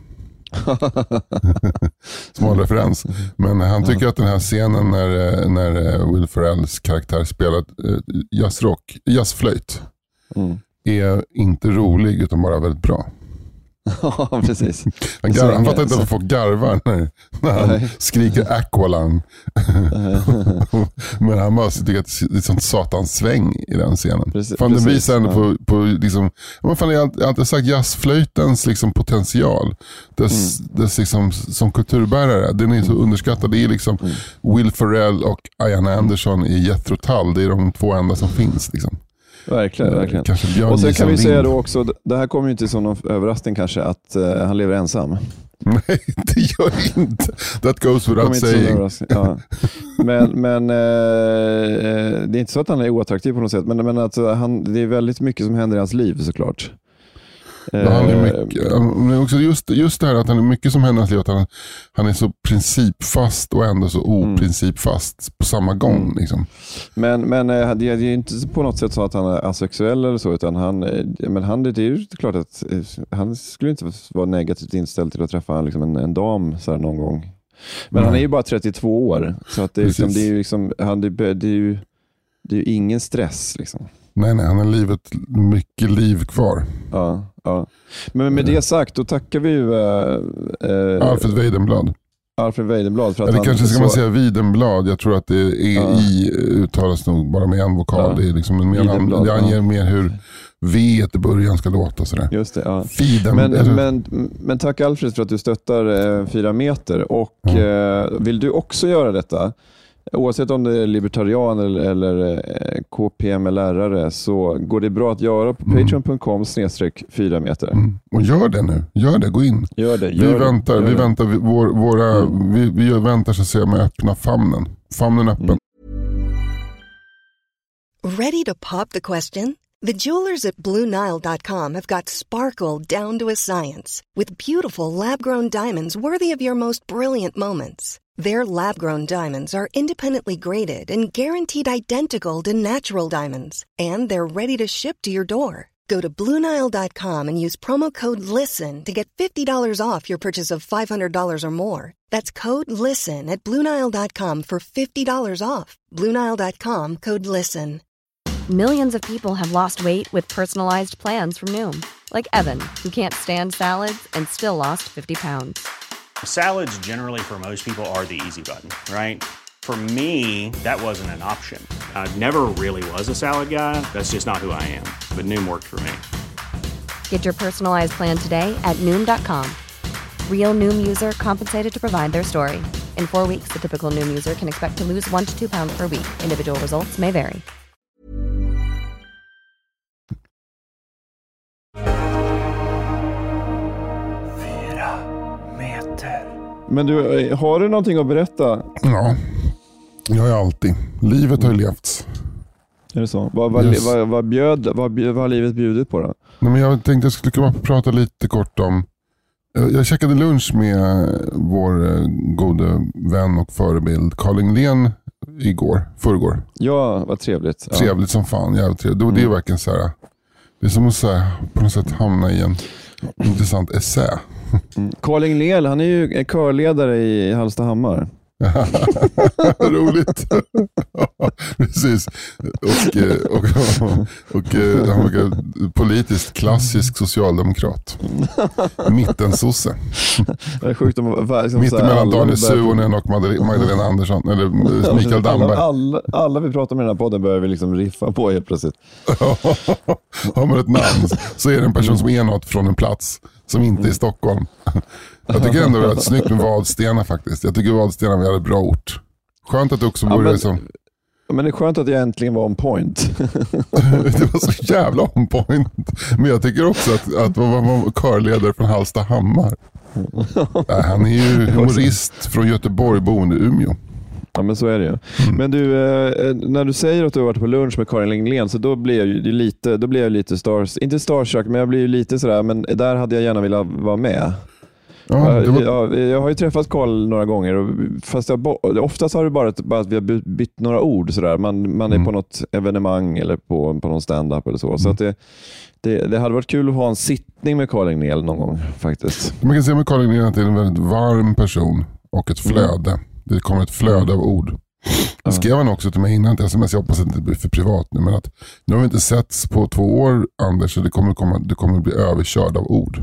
Smal referens. Men han tycker att den här scenen när, när Will Ferrells karaktär spelar uh, jazzrock, jazzflöjt mm. är inte rolig utan bara väldigt bra. Ja, precis. Han, gar- han fattar inte att folk garvar när, när han Nej. skriker Aqualung. Men han måste tycka att det är ett sånt satans sväng i den scenen. Precis, fan, den visar ändå ja. på, på liksom, man fan, jag har alltid sagt jazzflöjtens liksom potential. Dess, mm. dess liksom, som kulturbärare. Den är så mm. underskattad. Det är liksom mm. Will Ferrell och Ian Anderson i Jethro Tull. Det är de två enda som finns liksom. Verkligen, verkligen. Och sen kan vi säga då också, det här kommer ju inte som någon överraskning kanske, att uh, han lever ensam. Nej, det gör inte. That goes without saying. Ja. Men, men uh, det är inte så att han är oattraktiv på något sätt, men, men att han, det är väldigt mycket som händer i hans liv såklart. Ja, han är mycket, men också just, just det här att han är mycket som händer i hans liv, att han, han är så principfast och ändå så oprincipfast mm. på samma gång. Mm. Liksom. Men, men det är ju inte på något sätt så att han är asexuell eller så, utan han, men han, det är ju klart att han skulle inte vara negativt inställd till att träffa liksom en, en dam så här någon gång. Men mm. han är ju bara trettiotvå år, så att det, är liksom, det är ju liksom, han, det, det är ju det är ju ingen stress liksom. Nej, nej, han har livet, mycket liv kvar. Ja, ja. Men med det sagt, då tackar vi ju äh, äh, Alfred Weidenblad. Alfred Weidenblad. För att Eller han, kanske ska så... man säga Weidenblad. Jag tror att det är ja. i uttalas nog bara med en vokal. Ja. Det är liksom en mer, det anger ja. mer hur V i början ska låta. Sådär. Just det, ja. Fiden, men, eller... men, men tack Alfred för att du stöttar eh, fyra meter. Och ja. eh, vill du också göra detta? Oavsett om det är libertarian eller, eller eh, K P M L-lärare, så går det bra att göra på mm. patreon punkt com snedstreck fyra meter. Mm. Och gör det nu. Gör det, gå in. Gör det, gör vi det, väntar, gör vi det. väntar vi, vår, våra, mm. vi, vi väntar så att säga med öppna famnen. Famnen öppen. Mm. Ready to pop the question? The jewelers at Blue Nile dot com have got sparkle down to a science with beautiful lab-grown diamonds worthy of your most brilliant moments. Their lab-grown diamonds are independently graded and guaranteed identical to natural diamonds. And they're ready to ship to your door. Go to Blue Nile dot com and use promo code LISTEN to get fifty dollars off your purchase of five hundred dollars or more. That's code LISTEN at Blue Nile dot com for fifty dollars off. Blue Nile dot com, code LISTEN. Millions of people have lost weight with personalized plans from Noom. Like Evan, who can't stand salads and still lost fifty pounds. Salads generally for most people are the easy button, right? For me, that wasn't an option. I never really was a salad guy. That's just not who I am. But Noom worked for me. Get your personalized plan today at Noom dot com. Real Noom user compensated to provide their story. In four weeks, the typical Noom user can expect to lose one to two pounds per week. Individual results may vary. Fyra meter. Men du, har du någonting att berätta? Ja, jag är alltid. Livet har ju levts. Är det så? Vad, vad, Yes. vad, vad, bjöd, vad, vad har livet bjudit på då? Nej, men jag tänkte jag skulle kunna prata lite kort om... Jag, jag käkade lunch med vår eh, gode vän och förebild Carl Englén igår, förrgår. Ja, vad trevligt. Ja. Trevligt som fan, jävligt trevligt. Det, mm. det är verkligen så här... Det är som att så här, på något sätt hamna i en intressant essä. Mm. Carl Englén, han är ju körledare i Hallstahammar. Roligt. Precis. Och, och, och, och han var politiskt klassisk socialdemokrat. Mittensosse. Det är sjukt om liksom, mitten mellan Daniel Suhonen och Magdalena Andersson eller Mikael Damberg. Alla, alla, alla vi pratar med i den här podden börjar vi liksom riffa på helt plötsligt. Har man ett namn så är det en person som är något från en plats som inte är i Stockholm. Jag tycker ändå det var snyggt med Vadstena faktiskt. Jag tycker Vadstena var ett bra ort. Skönt att det också vore ja, men, som... men det är skönt att jag äntligen var on point. Det var så jävla on point. Men jag tycker också att, att man var körledare från Hallstahammar. Nej, han är ju humorist från Göteborg, boende i Umeå. Ja, men så är det ju. Mm. Men du, eh, när du säger att du har varit på lunch med Karin Englén så då blir jag ju lite, då blir jag lite stars, inte starstruck, men jag blir ju lite sådär, men där hade jag gärna velat vara med. Ja, var... jag, jag har ju träffat Carl några gånger och fast jag, oftast har det bara, bara att vi har bytt några ord sådär. Man, man är mm. på något evenemang eller på, på någon stand-up eller så. Mm. Så att det, det, det hade varit kul att ha en sittning med Carl Englén någon gång faktiskt. Man kan säga med Carl Englén att det är en väldigt varm person och ett flöde. Mm. Det kommer ett flöde av ord. Det skrev han också till mig innan till sms. Jag hoppas att det inte blir för privat nu. Men att nu har vi inte setts på två år, Anders. Så det kommer, komma, det kommer bli överkörd av ord.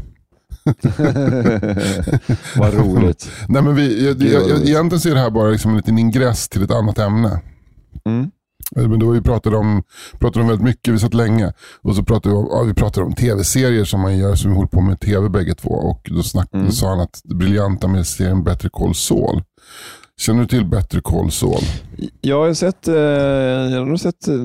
Vad roligt. Nej, men vi, jag, jag, jag, egentligen ser det här bara liksom en liten ingress till ett annat ämne. Mm. Men då vi pratade om, pratade om väldigt mycket, vi satt länge. Och så pratade vi om, ja, vi pratade om tv-serier som man gör, som vi håller på med tv bägge två. Och då, snack, mm. då sa han att det briljanta med serien Better Call Saul. Känner du till Better Call Saul? Jag har sett, eh, jag har nog sett eh,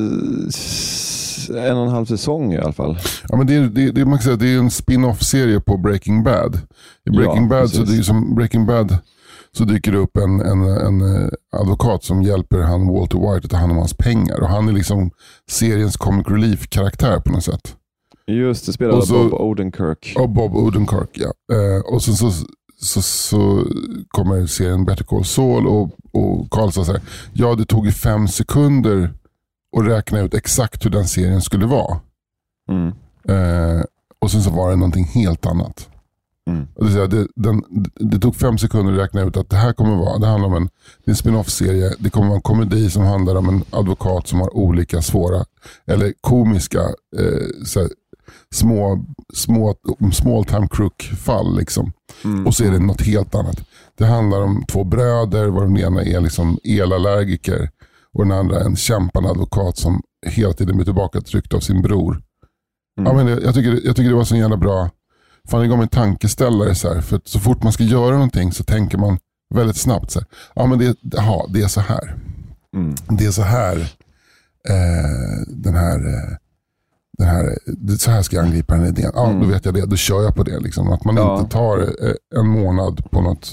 en och en halv säsong i alla fall. Ja, men det är, det, det, man kan säga, det är en spin-off-serie på Breaking Bad. I Breaking, ja, Bad, så det är som Breaking Bad så dyker det upp en, en, en advokat som hjälper han Walter White att ta hand om hans pengar. Och han är liksom seriens comic relief-karaktär på något sätt. Just det, spelar så, Bob Odenkirk. Ja, Bob Odenkirk, ja. Eh, och sen så Så, så kommer serien Better Call Saul och, och Carl sa så här: ja, det tog ju fem sekunder att räkna ut exakt hur den serien skulle vara. Mm. Eh, och sen så var det någonting helt annat. Mm. Och det, det, den, det tog fem sekunder att räkna ut att det här kommer vara, det handlar om en, en spin-off-serie. Det kommer vara en komedi som handlar om en advokat som har olika svåra eller komiska eh, så här, små, små small time crook fall liksom. Mm. Och så är det något helt annat. Det handlar om två bröder, var den ena är liksom elallergiker och den andra en kämpande advokat som hela tiden blir tillbaka tryckt av sin bror. Mm. Ja, men det, jag, tycker, jag tycker det var så jävla bra. Fan, det gav mig en tankeställare så här, för att så fort man ska göra någonting så tänker man väldigt snabbt så här, ja men det, aha, det är så här. Mm. Det är så här eh, den här eh, Den här, så här ska jag angripa den idén. Ja, mm. Då vet jag det. Då kör jag på det. Liksom. Att man ja. inte tar en månad på något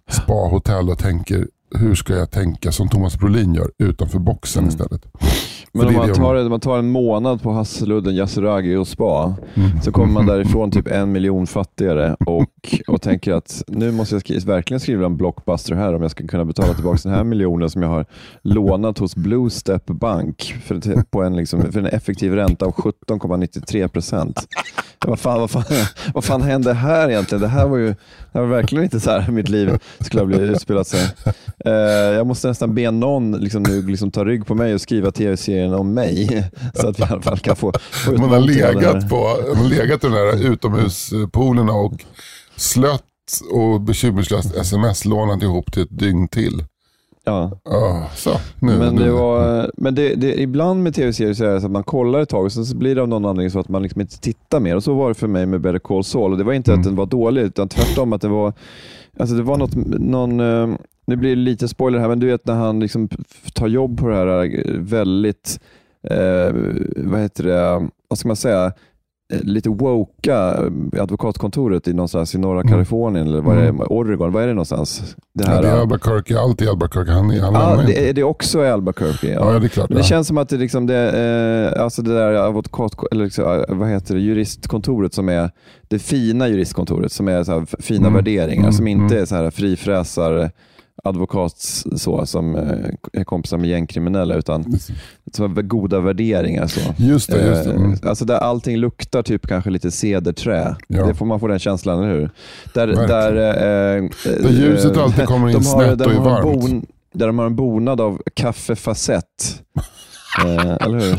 spa-hotell och tänker, hur ska jag tänka som Thomas Brolin gör utanför boxen mm. istället. Men om man tar, man tar en månad på Hasseludden, Yasuragi och spa mm. så kommer man därifrån typ en miljon fattigare och, och tänker att nu måste jag skriva, verkligen skriva en blockbuster här om jag ska kunna betala tillbaka den här miljonen som jag har lånat hos Blue Step Bank för, på en, liksom, för en effektiv ränta av sjutton komma nittiotre procent. Vad fan, vad, fan, vad fan hände här egentligen? Det här var ju det var verkligen inte så här mitt liv skulle ha blivit utspelat sig. Uh, jag måste nästan be någon liksom, nu, liksom, ta rygg på mig och skriva tv-serien om mig så att vi i alla fall kan få, få ut man har legat på man har legat i de där utomhuspoolerna och slött och bekymmerslöst sms-lånat ihop till ett dygn till. Ja. Oh, så, nu, men det nu. var, men det, det, ibland med tv-serier så är det så att man kollar ett tag och så blir det av någon anledning så att man liksom inte tittar mer. Och så var det för mig med Better Call Saul. Och det var inte mm. att den var dålig utan tvärtom att det var, alltså det var något, någon, nu blir det lite spoiler här, men du vet när han liksom tar jobb på det här väldigt, eh, vad heter det, vad ska man säga, lite woka advokatkontoret i någonstans i norra mm. Kalifornien eller vad är det, Oregon, vad är det någonstans? Det här, ja, det är Albuquerque, allt i Albuquerque. Han, han ja, det är det också i Albuquerque. Ja, ja det är klart. Men det ja. känns som att det liksom det, eh, alltså det där advokat eller liksom, vad heter det, juristkontoret som är det fina juristkontoret som är så här fina mm. värderingar mm. som inte mm. är så här frifräsare advokat så, som är kompisar med gängkriminella utan som har goda värderingar. Så. Just det, just det. Mm. Alltså där allting luktar typ kanske lite cederträ. Ja. Det får man få den känslan, eller hur? Där, där, eh, där ljuset alltid kommer in snett och är varmt. Bon, där de har en bonad av kaffefacett. eh, eller hur?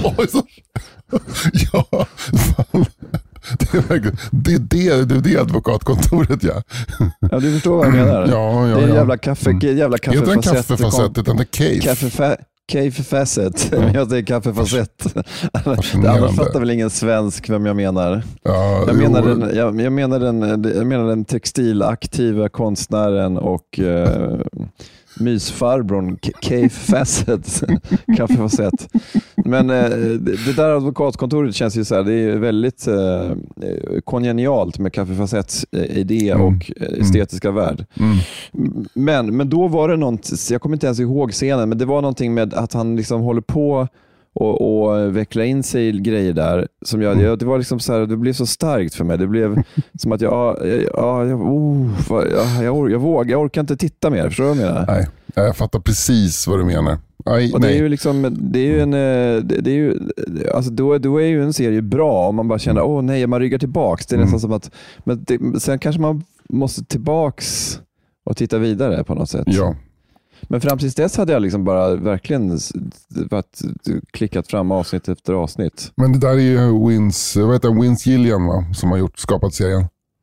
Ja, fan. Det är det, det, det, det är advokatkontoret, ja. Ja, du förstår vad jag menar. Ja, ja, det är en ja. jävla kaffe, jävla kaffefacett. Heter den kaffefacett utan det är cave? Kaffefacett. Jag säger kaffefacett. Alla fattar väl ingen svensk vem jag menar. Ja, jag, menar den, jag, jag, menar den, jag menar den textilaktiva konstnären och uh, mysfarbrorn Cave Facet. Kaffefacett. Men uh, det där advokatkontoret känns ju så här, det är väldigt uh, kongenialt med Kaffefacets idé mm. och estetiska mm. värld. Mm. Men, men då var det något, jag kommer inte ens ihåg scenen, men det var någonting med att han liksom håller på och, och veckla in sig i grejer där som jag, jag det var liksom så här, det blev så starkt för mig. Det blev som att jag ja, jag, oh, jag, jag, jag vågar, jag orkar inte titta mer. Förstår du vad jag menar? Nej, jag fattar precis vad du menar. Aj, och det är ju liksom, det är ju en, det, det är ju, alltså då, då är ju en serie bra om man bara känner, åh oh, nej, man ryggar tillbaks. Det är mm. nästan som att, men det, sen kanske man måste tillbaks och titta vidare på något sätt. Ja. Men fram tills dess hade jag liksom bara verkligen varit, klickat fram avsnitt efter avsnitt. Men det där är ju Vince, vad heter Vince Gilligan, va? Som har gjort, skapat serien.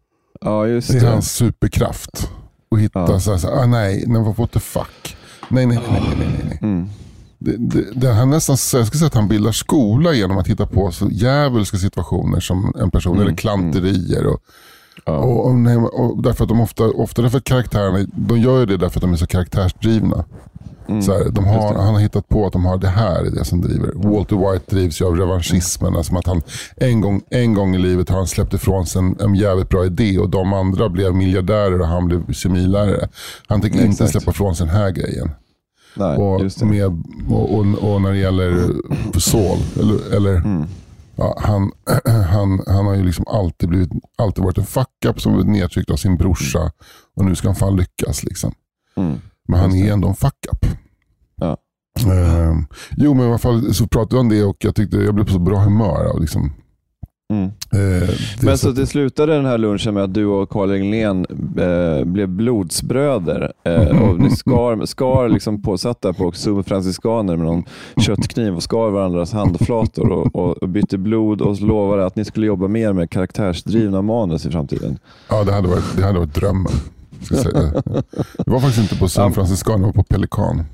Ja, just det. Det är hans superkraft. Och hitta ja. så här, så här, ah, nej, nej, what the fuck. Nej, nej, nej, nej, nej, nej. Mm. Det, det, det, han nästan, jag ska säga att han bildar skola genom att hitta på så djävulska situationer som en person, mm. eller klanterier och Ja. Och, och, nej, och därför att de ofta, ofta därför att karaktärerna, de gör ju det därför att de är så karaktärsdrivna. Mm. Så här, de har, han har hittat på att de har det här är det som driver. Walter White drivs ju av revanschismen, alltså att han en gång, en gång i livet har han släppt ifrån sig en, en jävligt bra idé och de andra blev miljardärer och han blev kemilärare. Han tänker mm, inte släppa ifrån sig den här grejen. Nej, och, just det. Med, och, och, och när det gäller Saul eller, eller mm. Ja, han, han, han har ju liksom alltid, blivit, alltid varit en fuck-up som blivit nedtryckt av sin brorsa och nu ska han fan lyckas liksom. Mm. Men han är ändå en fuck-up. Ja. Uh, jo, men i alla fall så pratade vi om det och jag tyckte jag blev på så bra humör av liksom. Mm. Uh, men så, så det slutade den här lunchen med att du och Carl Englén uh, blev blodsbröder uh, och ni skar, skar liksom påsatta på subfranciskaner med någon köttkniv och skar varandras handflator och, och, och bytte blod och lovade att ni skulle jobba mer med karaktärsdrivna manus i framtiden. Ja, det hade varit, det hade varit drömmen. Ska säga det. Det var faktiskt inte på subfranciskaner, det var på Pelikan.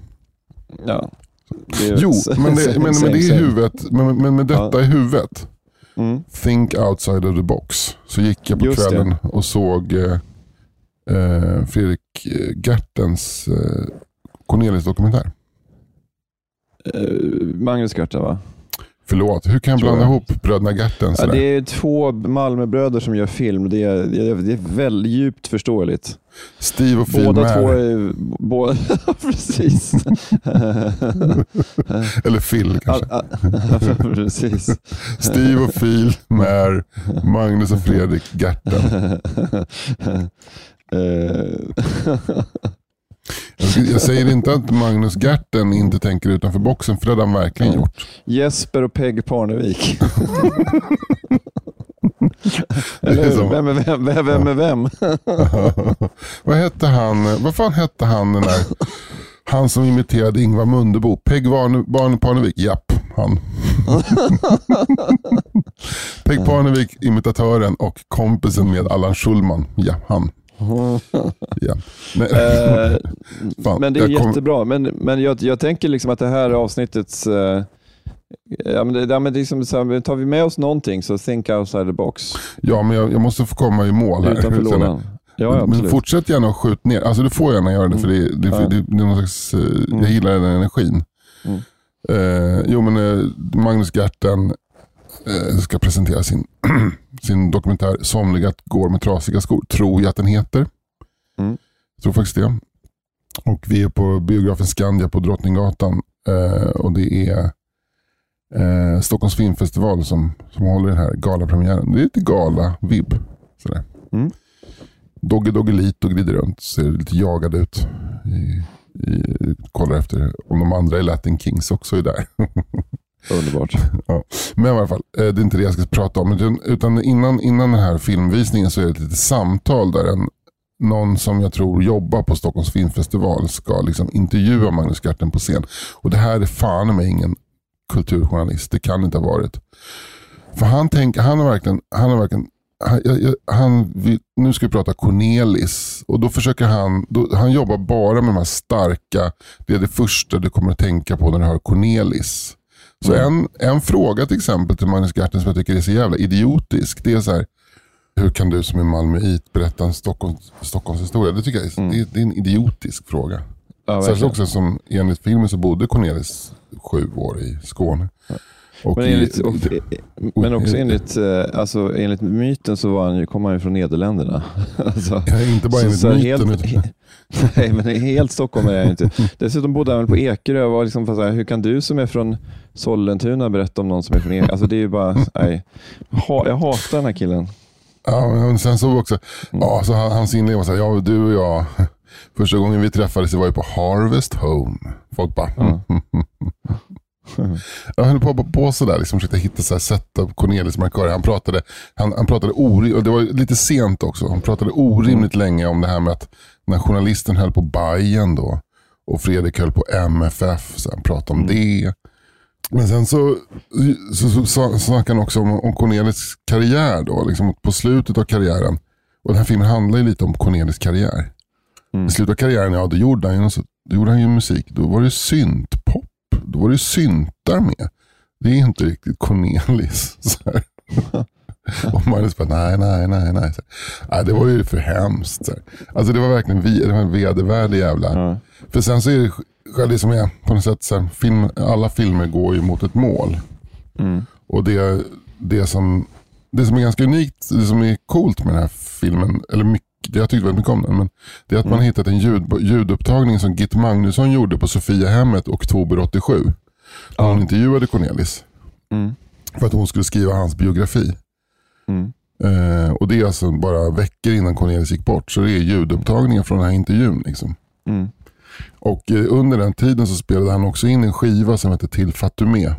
Ja. Jo, men det, men, men det är huvudet, men, men med detta ja. i huvudet. Mm. Think outside of the box. Så gick jag på Just kvällen det. och såg eh, Fredrik Gertens eh, Cornelis dokumentär. Uh, Magnus Gerta, va? Förlåt, hur kan jag blanda jag. ihop bröderna Gerten? Ja, det är två Malmöbröder som gör film. Det är, det är väldigt djupt förståeligt. Steve och Phil Båda Maher. två är... Båda, precis. Eller Phil kanske. Ah, ah, precis. Steve och Phil Maher, Magnus och Fredrik Gerten. Jag säger inte att Magnus Gerten inte tänker utanför boxen, för det hade han verkligen gjort. Jesper och Peg Parnevik. Eller hur? Vem är vem? Vem, vem, är vem? Vad hette han? Vad fan hette han den där? Han som imiterade Ingvar Mundebo. Peg Barne Parnevik. Japp, han. Peg Parnevik, imitatören och kompisen med Allan Schulman. Ja, han. Ja. Men, eh, fan, men det är kom... jättebra. Men, men jag, jag tänker liksom att det här avsnittets... Eh, ja, men det, ja, men det är som så här, tar vi med oss någonting så think outside the box. Ja, men jag, jag måste få komma i mål här. Utanför lådan. Ja, ja, men fortsätt gärna att skjuta ner. Alltså du får gärna göra det, för det, det, för, ja. det, det är någon slags, mm. jag gillar den energin. Mm. Eh, jo men eh, Magnus Gerten eh, ska presentera sin, sin dokumentär Somliga går med trasiga skor. Tror jag att den heter. Mm. Jag tror faktiskt det. Och vi är på biografen Skandia på Drottninggatan. Eh, och det är eh, Stockholms filmfestival som, som håller den här galapremiären. Det är lite gala-vibb. Sådär. Mm. Dogge Doggelito glider runt, ser lite jagad ut. I, i, kollar efter om de andra är Latin Kings också är där. Underbart. Ja. Men i alla fall, det är inte det jag ska prata om. Utan innan, innan den här filmvisningen så är det ett litet samtal där en, någon som jag tror jobbar på Stockholms filmfestival ska liksom intervjua Magnus Gerten på scen. Och det här är fan med ingen kulturjournalist. Det kan inte ha varit. För han tänker, han har verkligen, han har verkligen Han, jag, han, vi, nu ska vi prata Cornelis och då försöker han då, han jobbar bara med de här starka, det är det första du kommer att tänka på när du hör Cornelis. Så mm. en, en fråga till exempel till Magnus Gerten som jag tycker är så jävla idiotisk, det är så här: hur kan du som är malmöit berätta en Stockholms, Stockholms historia? Det tycker jag är, mm. det, det är en idiotisk fråga. Ja, särskilt också som enligt filmen så bodde Cornelis sju år i Skåne. Ja. Och men, enligt, och, men också enligt, alltså, enligt myten så var han ju, kom han ju från Nederländerna. Alltså, ja, inte bara enligt så, myten. Helt, utan... Nej, men helt Stockholm är jag inte. Dessutom bodde han väl på Ekerö. Var liksom, så här, hur kan du som är från Sollentuna berätta om någon som är från Ekerö? Alltså det är ju bara, nej. Ha, jag hatar den här killen. Ja, men sen så också, mm. ja, så hans inlägg var så här: ja, du och jag, första gången vi träffades var ju på Harvest Home. Folk bara, mm. Mm. Jag höll på, på, på sådär, liksom försökte hitta så här sätt av Cornelis Markari. Han pratade, han, han pratade orimligt, och det var lite sent också. Han pratade orimligt mm. länge om det här med att när journalisten höll på Bayern då och Fredrik höll på M F F, så han pratade om mm. det. Men sen så, så, så, så snackade han också om, om Cornelis karriär då, liksom på slutet av karriären. Och den här filmen handlar ju lite om Cornelis karriär. Mm. I slutet av karriären, ja, då gjorde han ju, då gjorde han ju musik. Då var det syntpop. Då var det syntar med. Det är inte riktigt Cornelis. Så här. Och Magnus bara, nej, nej, nej, nej. Så nej, det var ju för hemskt. Så här. Alltså det var verkligen vi, det var en vedervärdig jävla. Mm. För sen så är det själv det som är på något sätt, så här, film, alla filmer går ju mot ett mål. Mm. Och det, det, som, det som är ganska unikt, det som är coolt med den här filmen, eller mycket, det jag tyckte väldigt mycket om den, men det är att mm. man har hittat en ljud, ljudupptagning som Gitt Magnusson gjorde på Sofiahemmet oktober åttiosju. När hon mm. intervjuade Cornelis. Mm. För att hon skulle skriva hans biografi. Mm. Eh, och det är alltså bara veckor innan Cornelis gick bort. Så det är ljudupptagningen från den här intervjun. Liksom. Mm. Och eh, under den tiden så spelade han också in en skiva som heter Till Fatumé.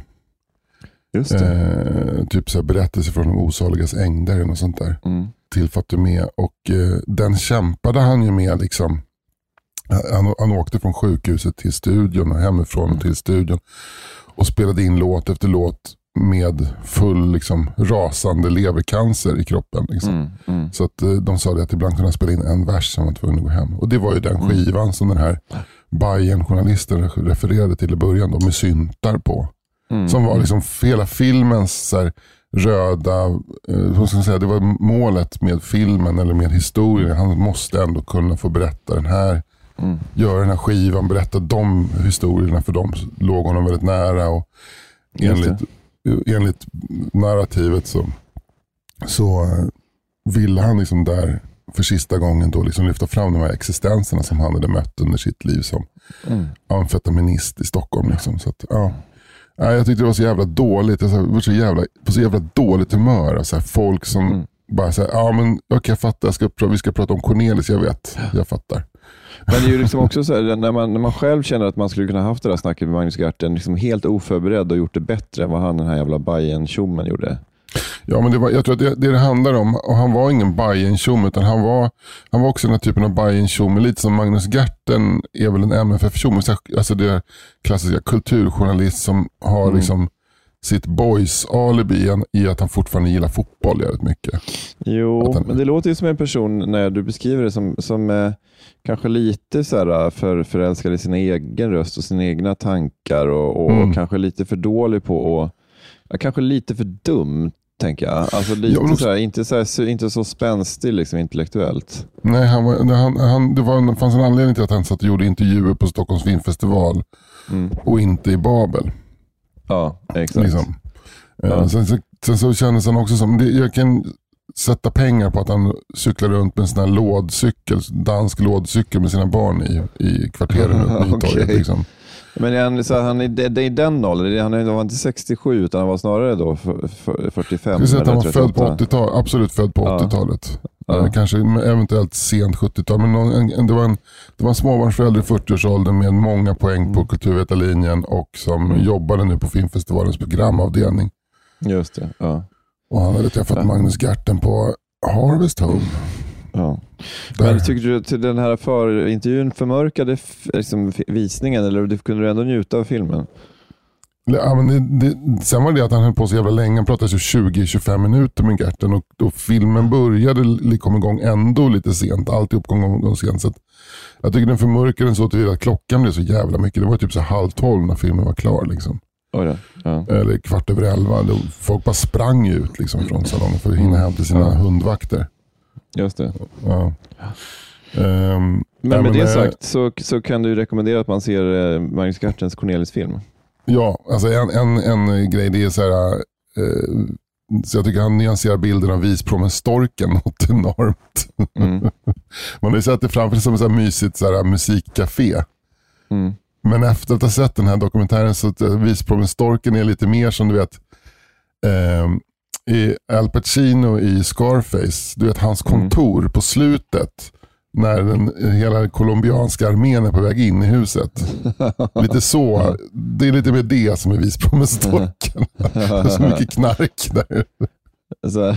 Just det. Eh, typ så här berättelse från de osaligas ängder och sånt där. Mm. Till Fatumé. Och eh, den kämpade han ju med liksom. Han, han åkte från sjukhuset till studion och hemifrån till studion och spelade in låt efter låt med full liksom, rasande levercancer i kroppen. Liksom. Mm, mm. Så att de sa det att ibland kunde spela in en vers som var tvungen att gå hem. Och det var ju den skivan mm. som den här Bayern-journalisten refererade till i början då, med syntar på. Mm, som var liksom hela filmens så här, röda, eh, vad ska jag säga, det var målet med filmen eller med historien. Han måste ändå kunna få berätta den här Mm. göra den här skivan, berätta de historierna, för de låg honom väldigt nära och enligt, enligt narrativet så, så ville han liksom där för sista gången då liksom lyfta fram de här existenserna som han hade mött under sitt liv som mm. amfetaminist i Stockholm. Liksom. Så att, ja. Jag tyckte det var så jävla dåligt. Jag var så jävla, på så jävla dåligt humör. Alltså, folk som mm. bara säger, ja men okej okay, jag fattar, jag ska, vi ska prata om Cornelis, jag vet, jag fattar. Men det är ju liksom också så här, när man, när man själv känner att man skulle kunna haft det där snacket med Magnus Gerten liksom helt oförberedd och gjort det bättre än vad han den här jävla Bajen-tjommen gjorde. Ja, men det var, jag tror att det, det det handlar om, och han var ingen Bajen-tjomme utan han var, han var också den här typen av Bajen-tjomme, lite som Magnus Gerten är väl en M F F-tjomme, alltså det är klassiska kulturjournalist som har mm. liksom sitt boys-alibi i att han fortfarande gillar fotboll jävligt mycket. Jo, han... men det låter ju som en person när du beskriver det som, som eh, kanske lite så här för förälskad i sin egen röst och sina egna tankar och, och, mm. och kanske lite för dålig på och ja, kanske lite för dum, tänker jag. Alltså lite ja, också... så här, inte, så här, inte så spänstig liksom intellektuellt. Nej, han var, han, han, det var, fanns en anledning till att han satt och gjorde intervjuer på Stockholms filmfestival mm. och inte i Babel. Ja, exakt. Liksom. Ja. Sen, sen, sen så kändes han också som, det, jag kan sätta pengar på att han cyklar runt med en sån här lådcykel, dansk lådcykel med sina barn i, i kvarteren runt Nytorget. Okay. Liksom. Men han, så han är, det, det är den åldern, han var inte sextiosju utan han var snarare då för, för, fyrtiofem. Jag att han var född på åttiotalet, absolut född på ja. åttiotalet. Ja. Kanske eventuellt sent sjuttiotal, men någon, en, det, var en, det var en småbarnsförälder i fyrtioårsåldern med många poäng mm. på kulturvetarlinjen och som mm. jobbade nu på filmfestivalens programavdelning. Just det, ja. Och han hade träffat ja. Magnus Gerten på Harvest Home. Ja. Men tycker du att den här förintervjun förmörkade liksom, visningen eller kunde du ändå njuta av filmen? Ja, men det, det, sen var det att han höll på så jävla länge. Han pratade så tjugo till tjugofem minuter med Gerten och, och filmen började komma igång ändå lite sent. Alltid uppgång igång sent. Så att jag tycker den förmörkade den så till att klockan blev så jävla mycket. Det var typ så halv tolv när filmen var klar liksom. Oh ja. Ja. Eller kvart över elva. Folk bara sprang ut liksom, från salongen för att hinna hem till sina ja. hundvakter. Just det. Ja. Um, men med det sagt så, så kan du rekommendera att man ser eh, Magnus Gertens Cornelis-film. Ja, alltså en, en, en grej det är så här eh, så jag tycker han nyanserar bilden av Vispromen Storken något enormt. Mm. Man har ju sett det framför sig som ett så här mysigt så här, musikcafé. Mm. Men efter att ha sett den här dokumentären så att Vispromen Storken är lite mer som du vet eh, i Al Pacino i Scarface, du vet hans kontor mm. på slutet när den hela colombianska armén är på väg in i huset. Lite så, det är lite med det som är Vispromen Storken. Det är så mycket knark där. Så,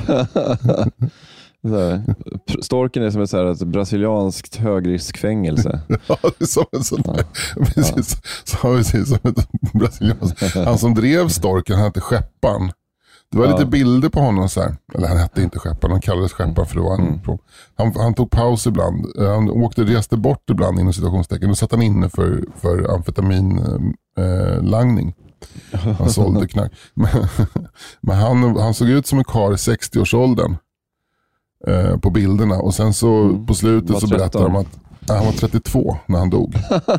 så här. Storken är som ett, så här, ett brasilianskt högriskfängelse. Ja, det är som en sån där. Ja. Precis, så, precis som ett brasilianskt. Han som drev Storken, han hette Skeppan. Det var ja. lite bilder på honom så här. Eller han hette inte Skeppan, han kallades Skeppan för det var en mm. han, han tog paus ibland. Han åkte, reste bort ibland inom situationstecken. Då satt han inne för, för amfetaminlangning. Eh, han sålde knark. Men, men han, han såg ut som en karl i sextio-årsåldern eh, på bilderna. Och sen så mm. på slutet så berättade de att nej, han var trettiotvå när han dog.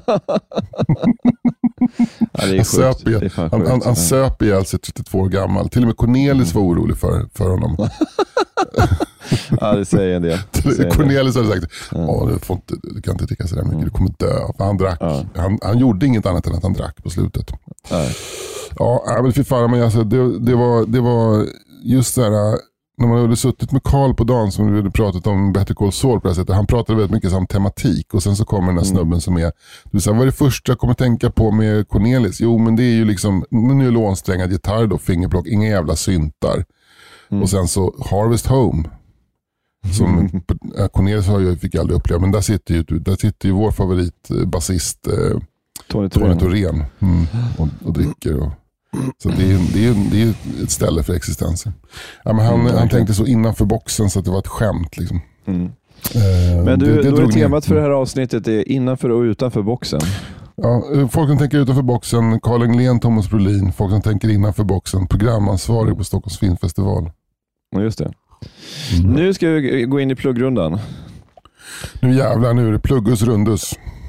Ja, han söp ihjäl, han, han, han söp ihjäl sig trettiotvå år gammal. Till och med Cornelis mm. var orolig för, för honom. Ja, det säger en del. Säger Cornelis hade sagt, ja. du, får inte, du kan inte dricka så där mycket, mm. du kommer dö. För han, drack, ja. han, han gjorde inget annat än att han drack på slutet. Nej. Ja, men för fan, men alltså, det, det, var, det var just det här, när man hade suttit med Carl på dagen som vi hade pratat om Better Call Saul på det sättet. Han pratade väldigt mycket om tematik och sen så kommer den här snubben mm. som är, du sa, vad är det första jag kommer tänka på med Cornelis? Jo, men det är ju liksom nylonsträngad gitarr då, fingerplock, inga jävla syntar. Mm. Och sen så Harvest Home. Som mm. Cornelis har jag fick aldrig uppleva, men där sitter ju, där sitter ju vår favoritbasist eh, Tony Thorén mm, och, och dricker och så det är, det, är, det är ett ställe för existensen. Ja, men han, mm, han tänkte så innanför boxen så att det var ett skämt. Liksom. Mm. Uh, men du, det, det då är temat för det här avsnittet är innanför och utanför boxen. Ja, folk som tänker utanför boxen, Carl Englén, Thomas Brolin. Folk som tänker innanför boxen, programansvarig på Stockholms filmfestival. Ja, just det. Mm. Nu ska vi gå in i pluggrundan. Nu jävlar, nu är det pluggus rundus.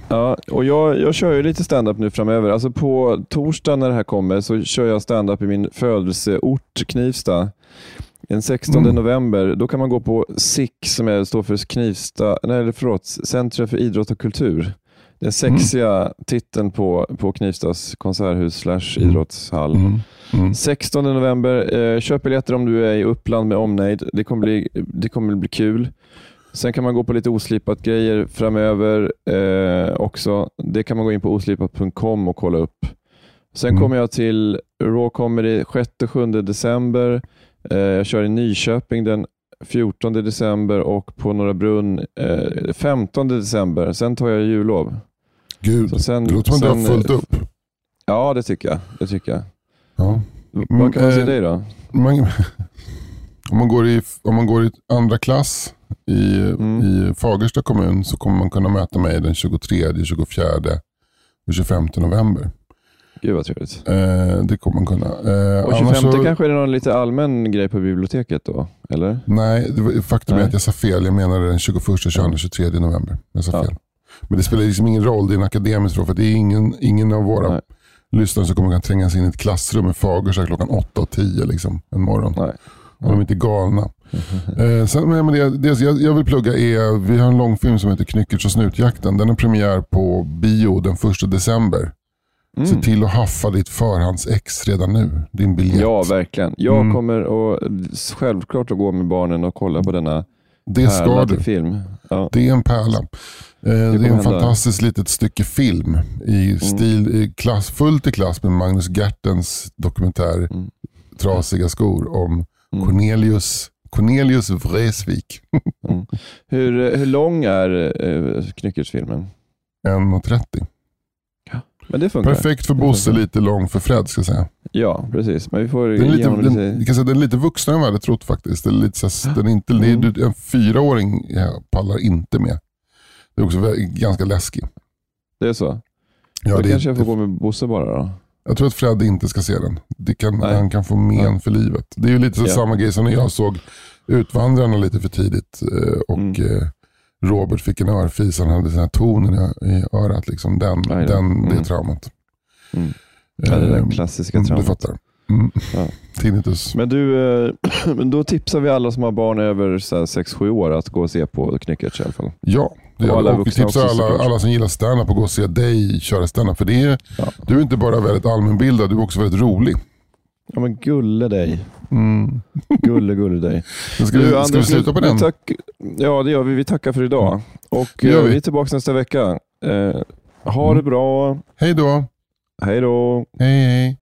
Ja, och jag, jag kör ju lite stand-up nu framöver. Alltså på torsdag när det här kommer så kör jag stand-up i min födelseort Knivsta. Den sextonde Mm. november, då kan man gå på S I C som är, står för Knivsta, nej förlåt, Centrum för idrott och kultur. Den sexiga mm. titeln på, på Knivstas konserthus slash idrottshall. Mm. Mm. sextonde november, eh, köp biljetter om du är i Uppland med omnejd. Det kommer bli, det kommer bli kul. Sen kan man gå på lite oslipat grejer framöver eh, också. Det kan man gå in på oslipat punkt com och kolla upp. Sen mm. kommer jag till Raw Comedy sjätte sjunde december. Eh, jag kör i Nyköping den fjortonde december och på Norra Brunn eh, femtonde december. Sen tar jag jullov. Gud, så sen, det låter som sen, du har fullt upp. Ja, det tycker jag. Det tycker jag. Ja. Vad kan man säga dig då? Man, om, man går i, om man går i andra klass i, mm. i Fagersta kommun så kommer man kunna möta mig den tjugotredje, tjugofjärde och tjugofemte november. Gud vad trevligt. Eh, det kommer man kunna. Eh, och tjugofemte så, kanske är det någon lite allmän grej på biblioteket då? Eller? Nej, det var, faktum är att jag sa fel. Jag menade den tjugoförsta, tjugosjunde, tjugotredje november. Jag sa fel. Ja. Men det spelar liksom ingen roll. Det är en akademisk fråga. För det är ingen, ingen av våra Nej. lyssnare som kommer att tränga sig in i ett klassrum i Fagersta klockan åtta och tio liksom, en morgon. Nej. Och de är inte galna. eh, sen, men det, det jag, jag vill plugga är, vi har en långfilm som heter Knyckertz och snutjakten. Den är premiär på bio den första december. Mm. Se till att haffa ditt förhandsex redan nu. Din biljett. Ja, verkligen. Jag mm. kommer och, självklart att gå med barnen och kolla på denna det ska du. film. Ja. Det är en pärla. Eh, det, det är en hända. fantastiskt litet stycke film i mm. stil, i klass, fullt i klass med Magnus Gertens dokumentär mm. Trasiga skor om mm. Cornelius Cornelius Vreeswijk. mm. hur, hur lång är eh, Knyckertz-filmen? en trettio. Men det funkar. Perfekt för Bosse, lite lång för Fred ska jag säga. Ja, precis. Men vi får den är lite, den, lite... Kan säga, den är lite vuxnare än vad jag hade trott faktiskt. Den är lite, så, den är inte, mm. En fyraåring pallar inte med. Det är också ganska läskig. Det är så? Ja, då det kanske jag får det, gå med Bosse bara då? Jag tror att Fred inte ska se den. Det kan, han kan få men ja. för livet. Det är ju lite så ja. samma grej som när jag såg Utvandrarna lite för tidigt. Och mm. Robert fick en örfis. Han hade den här tonen i, i örat. Liksom. Den, den, mm. Det är traumat. Mm. Ja, det är den klassiska traumat. Du fattar. Mm. Ja. Tinnitus. Men du, men då tipsar vi alla som har barn över sex sju år att gå och se på Knyckertz i alla fall. Ja, det och, alla och vi tipsar alla, alla som gillar stand-up att gå och se dig köra stand-up. För det är, ja. du är inte bara väldigt allmänbildad, du är också väldigt rolig. Ja, men gulle dig. Mm. Gulle, gulle dig. Men ska, du, vi, ska vi sluta på den? Tack, ja, det gör vi. Vi tackar för idag. Och vi. vi är tillbaka nästa vecka. Eh, ha mm. det bra. Hej då. Hej då. Hej, hej.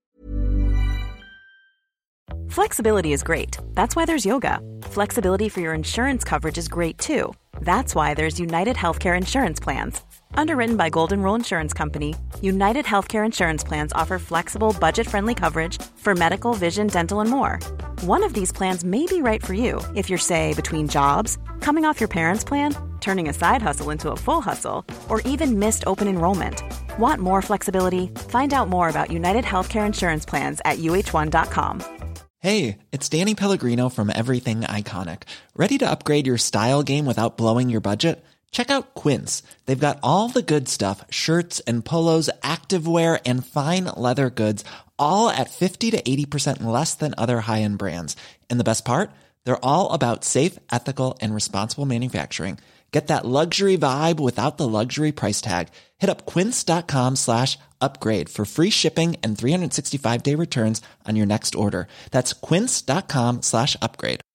Flexibility is great. That's why there's yoga. Flexibility for your insurance coverage is great too. That's why there's United Healthcare Insurance Plans. Underwritten by Golden Rule Insurance Company, United Healthcare Insurance Plans offer flexible, budget-friendly coverage for medical, vision, dental, and more. One of these plans may be right for you if you're, say, between jobs, coming off your parents' plan, turning a side hustle into a full hustle, or even missed open enrollment. Want more flexibility? Find out more about United Healthcare Insurance Plans at U H one dot com. Hey, it's Danny Pellegrino from Everything Iconic. Ready to upgrade your style game without blowing your budget? Check out Quince. They've got all the good stuff, shirts and polos, activewear, and fine leather goods, all at fifty to eighty percent less than other high-end brands. And the best part? They're all about safe, ethical, and responsible manufacturing. Get that luxury vibe without the luxury price tag. Hit up quince.com slash upgrade for free shipping and three sixty-five day returns on your next order. That's quince.com slash upgrade.